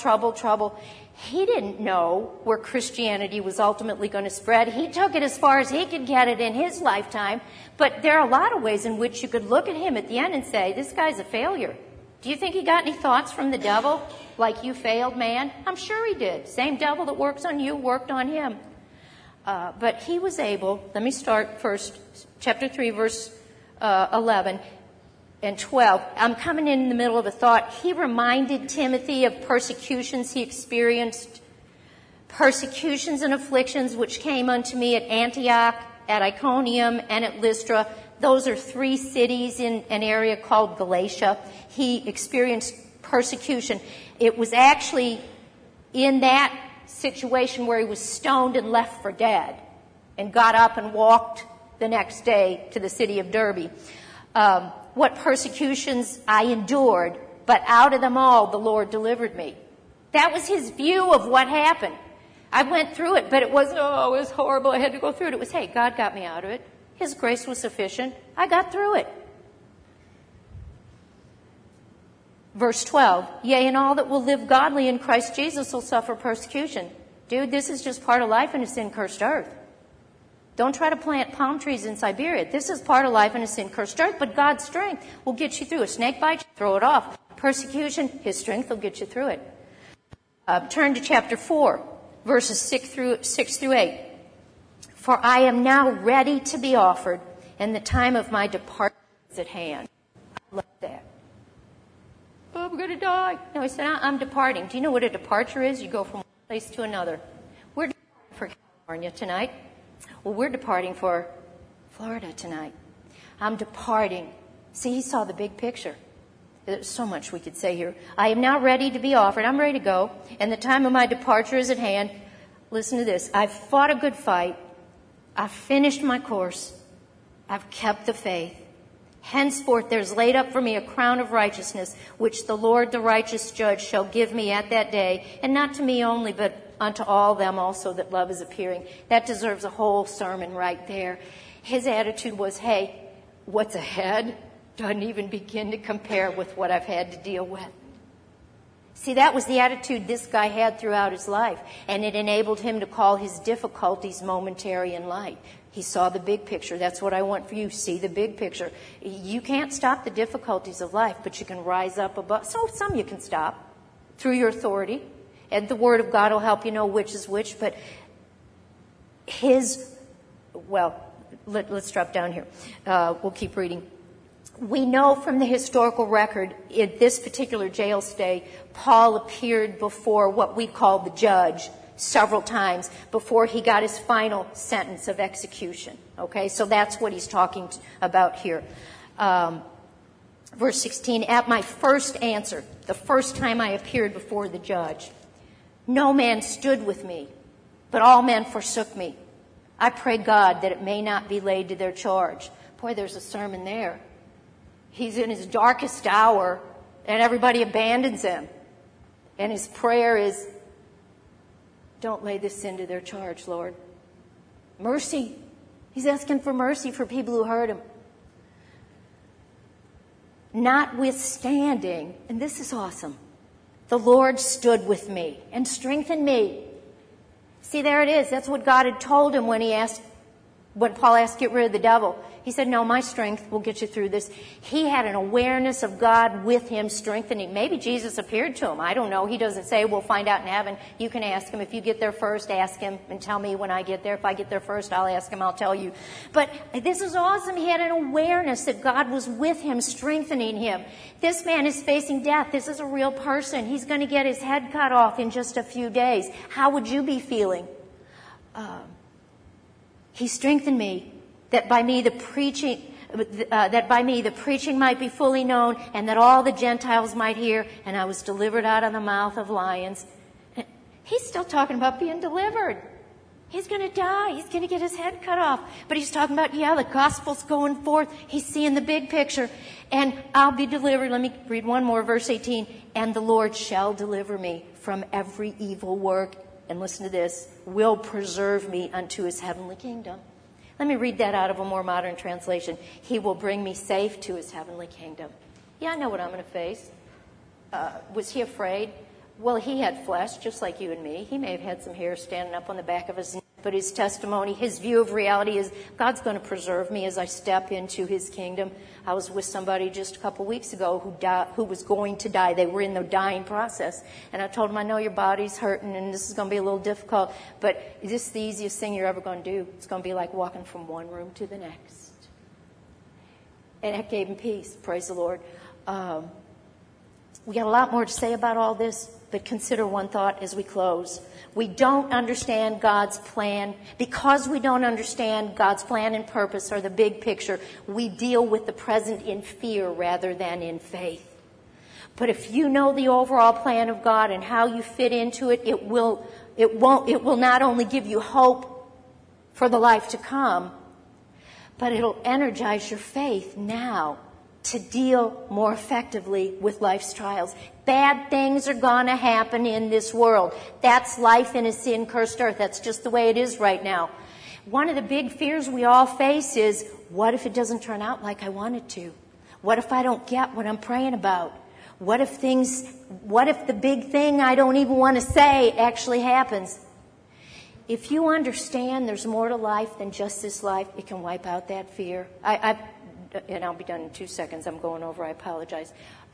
He didn't know where Christianity was ultimately going to spread. He took it as far as he could get it in his lifetime. But there are a lot of ways in which you could look at him at the end and say, this guy's a failure. Do you think he got any thoughts from the devil? Like, you failed, man? I'm sure he did. Same devil that works on you worked on him. But he was able, let me start first, chapter 3, verse 11 and 12. I'm coming in the middle of a thought. He reminded Timothy of persecutions he experienced, persecutions and afflictions which came unto me at Antioch, at Iconium, and at Lystra. Those are 3 cities in an area called Galatia. He experienced persecution. It was actually in that situation where he was stoned and left for dead, and got up and walked the next day to the city of Derbe. What persecutions I endured, but out of them all the Lord delivered me. That was his view of what happened. I went through it, but it wasn't, it was horrible, I had to go through it. It was, hey, God got me out of it. His grace was sufficient. I got through it. Verse 12, yea, and all that will live godly in Christ Jesus will suffer persecution. Dude, this is just part of life in a sin-cursed earth. Don't try to plant palm trees in Siberia. This is part of life in a sin-cursed earth, but God's strength will get you through. A snake bites you, throw it off. Persecution, his strength will get you through it. Turn to chapter 4, verses 6 through 8. For I am now ready to be offered, and the time of my departure is at hand. I love that. Oh, I'm going to die. No, he said, I'm departing. Do you know what a departure is? You go from one place to another. We're departing for California tonight. Well, we're departing for Florida tonight. I'm departing. See, he saw the big picture. There's so much we could say here. I am now ready to be offered. I'm ready to go. And the time of my departure is at hand. Listen to this. I've fought a good fight. I've finished my course. I've kept the faith. Henceforth there's laid up for me a crown of righteousness, which the Lord, the righteous judge, shall give me at that day, and not to me only, but unto all them also that love is appearing. That deserves a whole sermon right there. His attitude was, hey, what's ahead doesn't even begin to compare with what I've had to deal with. See, that was the attitude this guy had throughout his life, and it enabled him to call his difficulties momentary and light. He saw the big picture. That's what I want for you. See the big picture. You can't stop the difficulties of life, but you can rise up above. So some you can stop through your authority, and the Word of God will help you know which is which. But let's drop down here. We'll keep reading. We know from the historical record in this particular jail stay, Paul appeared before what we call the judge several times before he got his final sentence of execution. Okay, so that's what he's talking about here. Verse 16, at my first answer, the first time I appeared before the judge, no man stood with me, but all men forsook me. I pray God that it may not be laid to their charge. Boy, there's a sermon there. He's in his darkest hour, and everybody abandons him. And his prayer is, don't lay this sin to their charge, Lord. Mercy. He's asking for mercy for people who hurt him. Notwithstanding, and this is awesome, the Lord stood with me and strengthened me. See, there it is. That's what God had told him when Paul asked to get rid of the devil. He said, no, my strength will get you through this. He had an awareness of God with him, strengthening. Maybe Jesus appeared to him. I don't know. He doesn't say, we'll find out in heaven. You can ask him. If you get there first, ask him and tell me when I get there. If I get there first, I'll ask him. I'll tell you. But this is awesome. He had an awareness that God was with him, strengthening him. This man is facing death. This is a real person. He's going to get his head cut off in just a few days. How would you be feeling? He strengthened me, that by me the preaching might be fully known, and that all the Gentiles might hear, and I was delivered out of the mouth of lions. He's still talking about being delivered. He's going to die. He's going to get his head cut off. But he's talking about, the gospel's going forth. He's seeing the big picture. And I'll be delivered. Let me read one more, verse 18. And the Lord shall deliver me from every evil work. And listen to this, will preserve me unto his heavenly kingdom. Let me read that out of a more modern translation. He will bring me safe to his heavenly kingdom. Yeah, I know what I'm going to face. Was he afraid? Well, he had flesh, just like you and me. He may have had some hair standing up on the back of his neck, but his testimony, his view of reality is, God's going to preserve me as I step into his kingdom. I was with somebody just a couple weeks ago who was going to die. They were in the dying process. And I told him, I know your body's hurting and this is going to be a little difficult, but this is the easiest thing you're ever going to do. It's going to be like walking from one room to the next. And that gave him peace. Praise the Lord. We got a lot more to say about all this, but consider one thought as we close. We don't understand God's plan. Because we don't understand God's plan and purpose or the big picture, we deal with the present in fear rather than in faith. But if you know the overall plan of God and how you fit into it, it will not only give you hope for the life to come, but it'll energize your faith now to deal more effectively with life's trials. Bad things are going to happen in this world. That's life in a sin-cursed earth. That's just the way it is right now. One of the big fears we all face is, what if it doesn't turn out like I want it to? What if I don't get what I'm praying about? What if the big thing I don't even want to say actually happens? If you understand there's more to life than just this life, it can wipe out that fear. And I'll be done in 2 seconds. I'm going over. I apologize.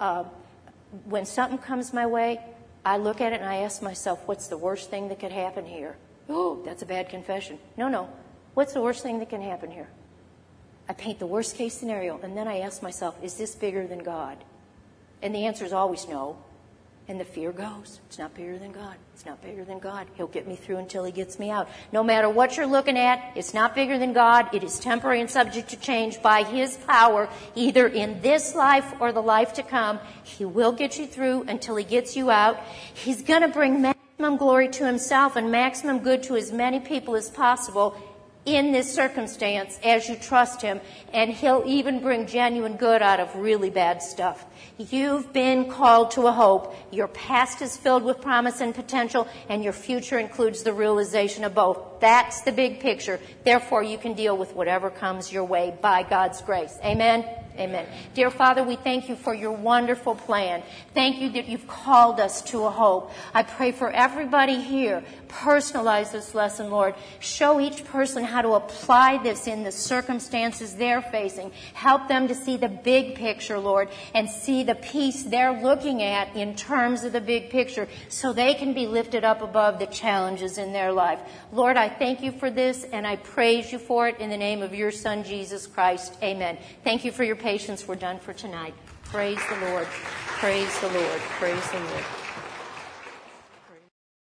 When something comes my way, I look at it and I ask myself, what's the worst thing that could happen here? Oh, that's a bad confession. No. What's the worst thing that can happen here? I paint the worst case scenario, and then I ask myself, is this bigger than God? And the answer is always no. And the fear goes, it's not bigger than God. It's not bigger than God. He'll get me through until he gets me out. No matter what you're looking at, it's not bigger than God. It is temporary and subject to change by his power, either in this life or the life to come. He will get you through until he gets you out. He's going to bring maximum glory to himself and maximum good to as many people as possible in this circumstance as you trust him. And he'll even bring genuine good out of really bad stuff. You've been called to a hope. Your past is filled with promise and potential, and your future includes the realization of both. That's the big picture. Therefore, you can deal with whatever comes your way by God's grace. Amen? Amen. Dear Father, we thank you for your wonderful plan. Thank you that you've called us to a hope. I pray for everybody here. Personalize this lesson, Lord. Show each person how to apply this in the circumstances they're facing. Help them to see the big picture, Lord, and see the peace they're looking at in terms of the big picture so they can be lifted up above the challenges in their life. Lord, I thank you for this, and I praise you for it in the name of your Son, Jesus Christ. Amen. Thank you for your patience. We're done for tonight. Praise the Lord. Praise the Lord. Praise the Lord.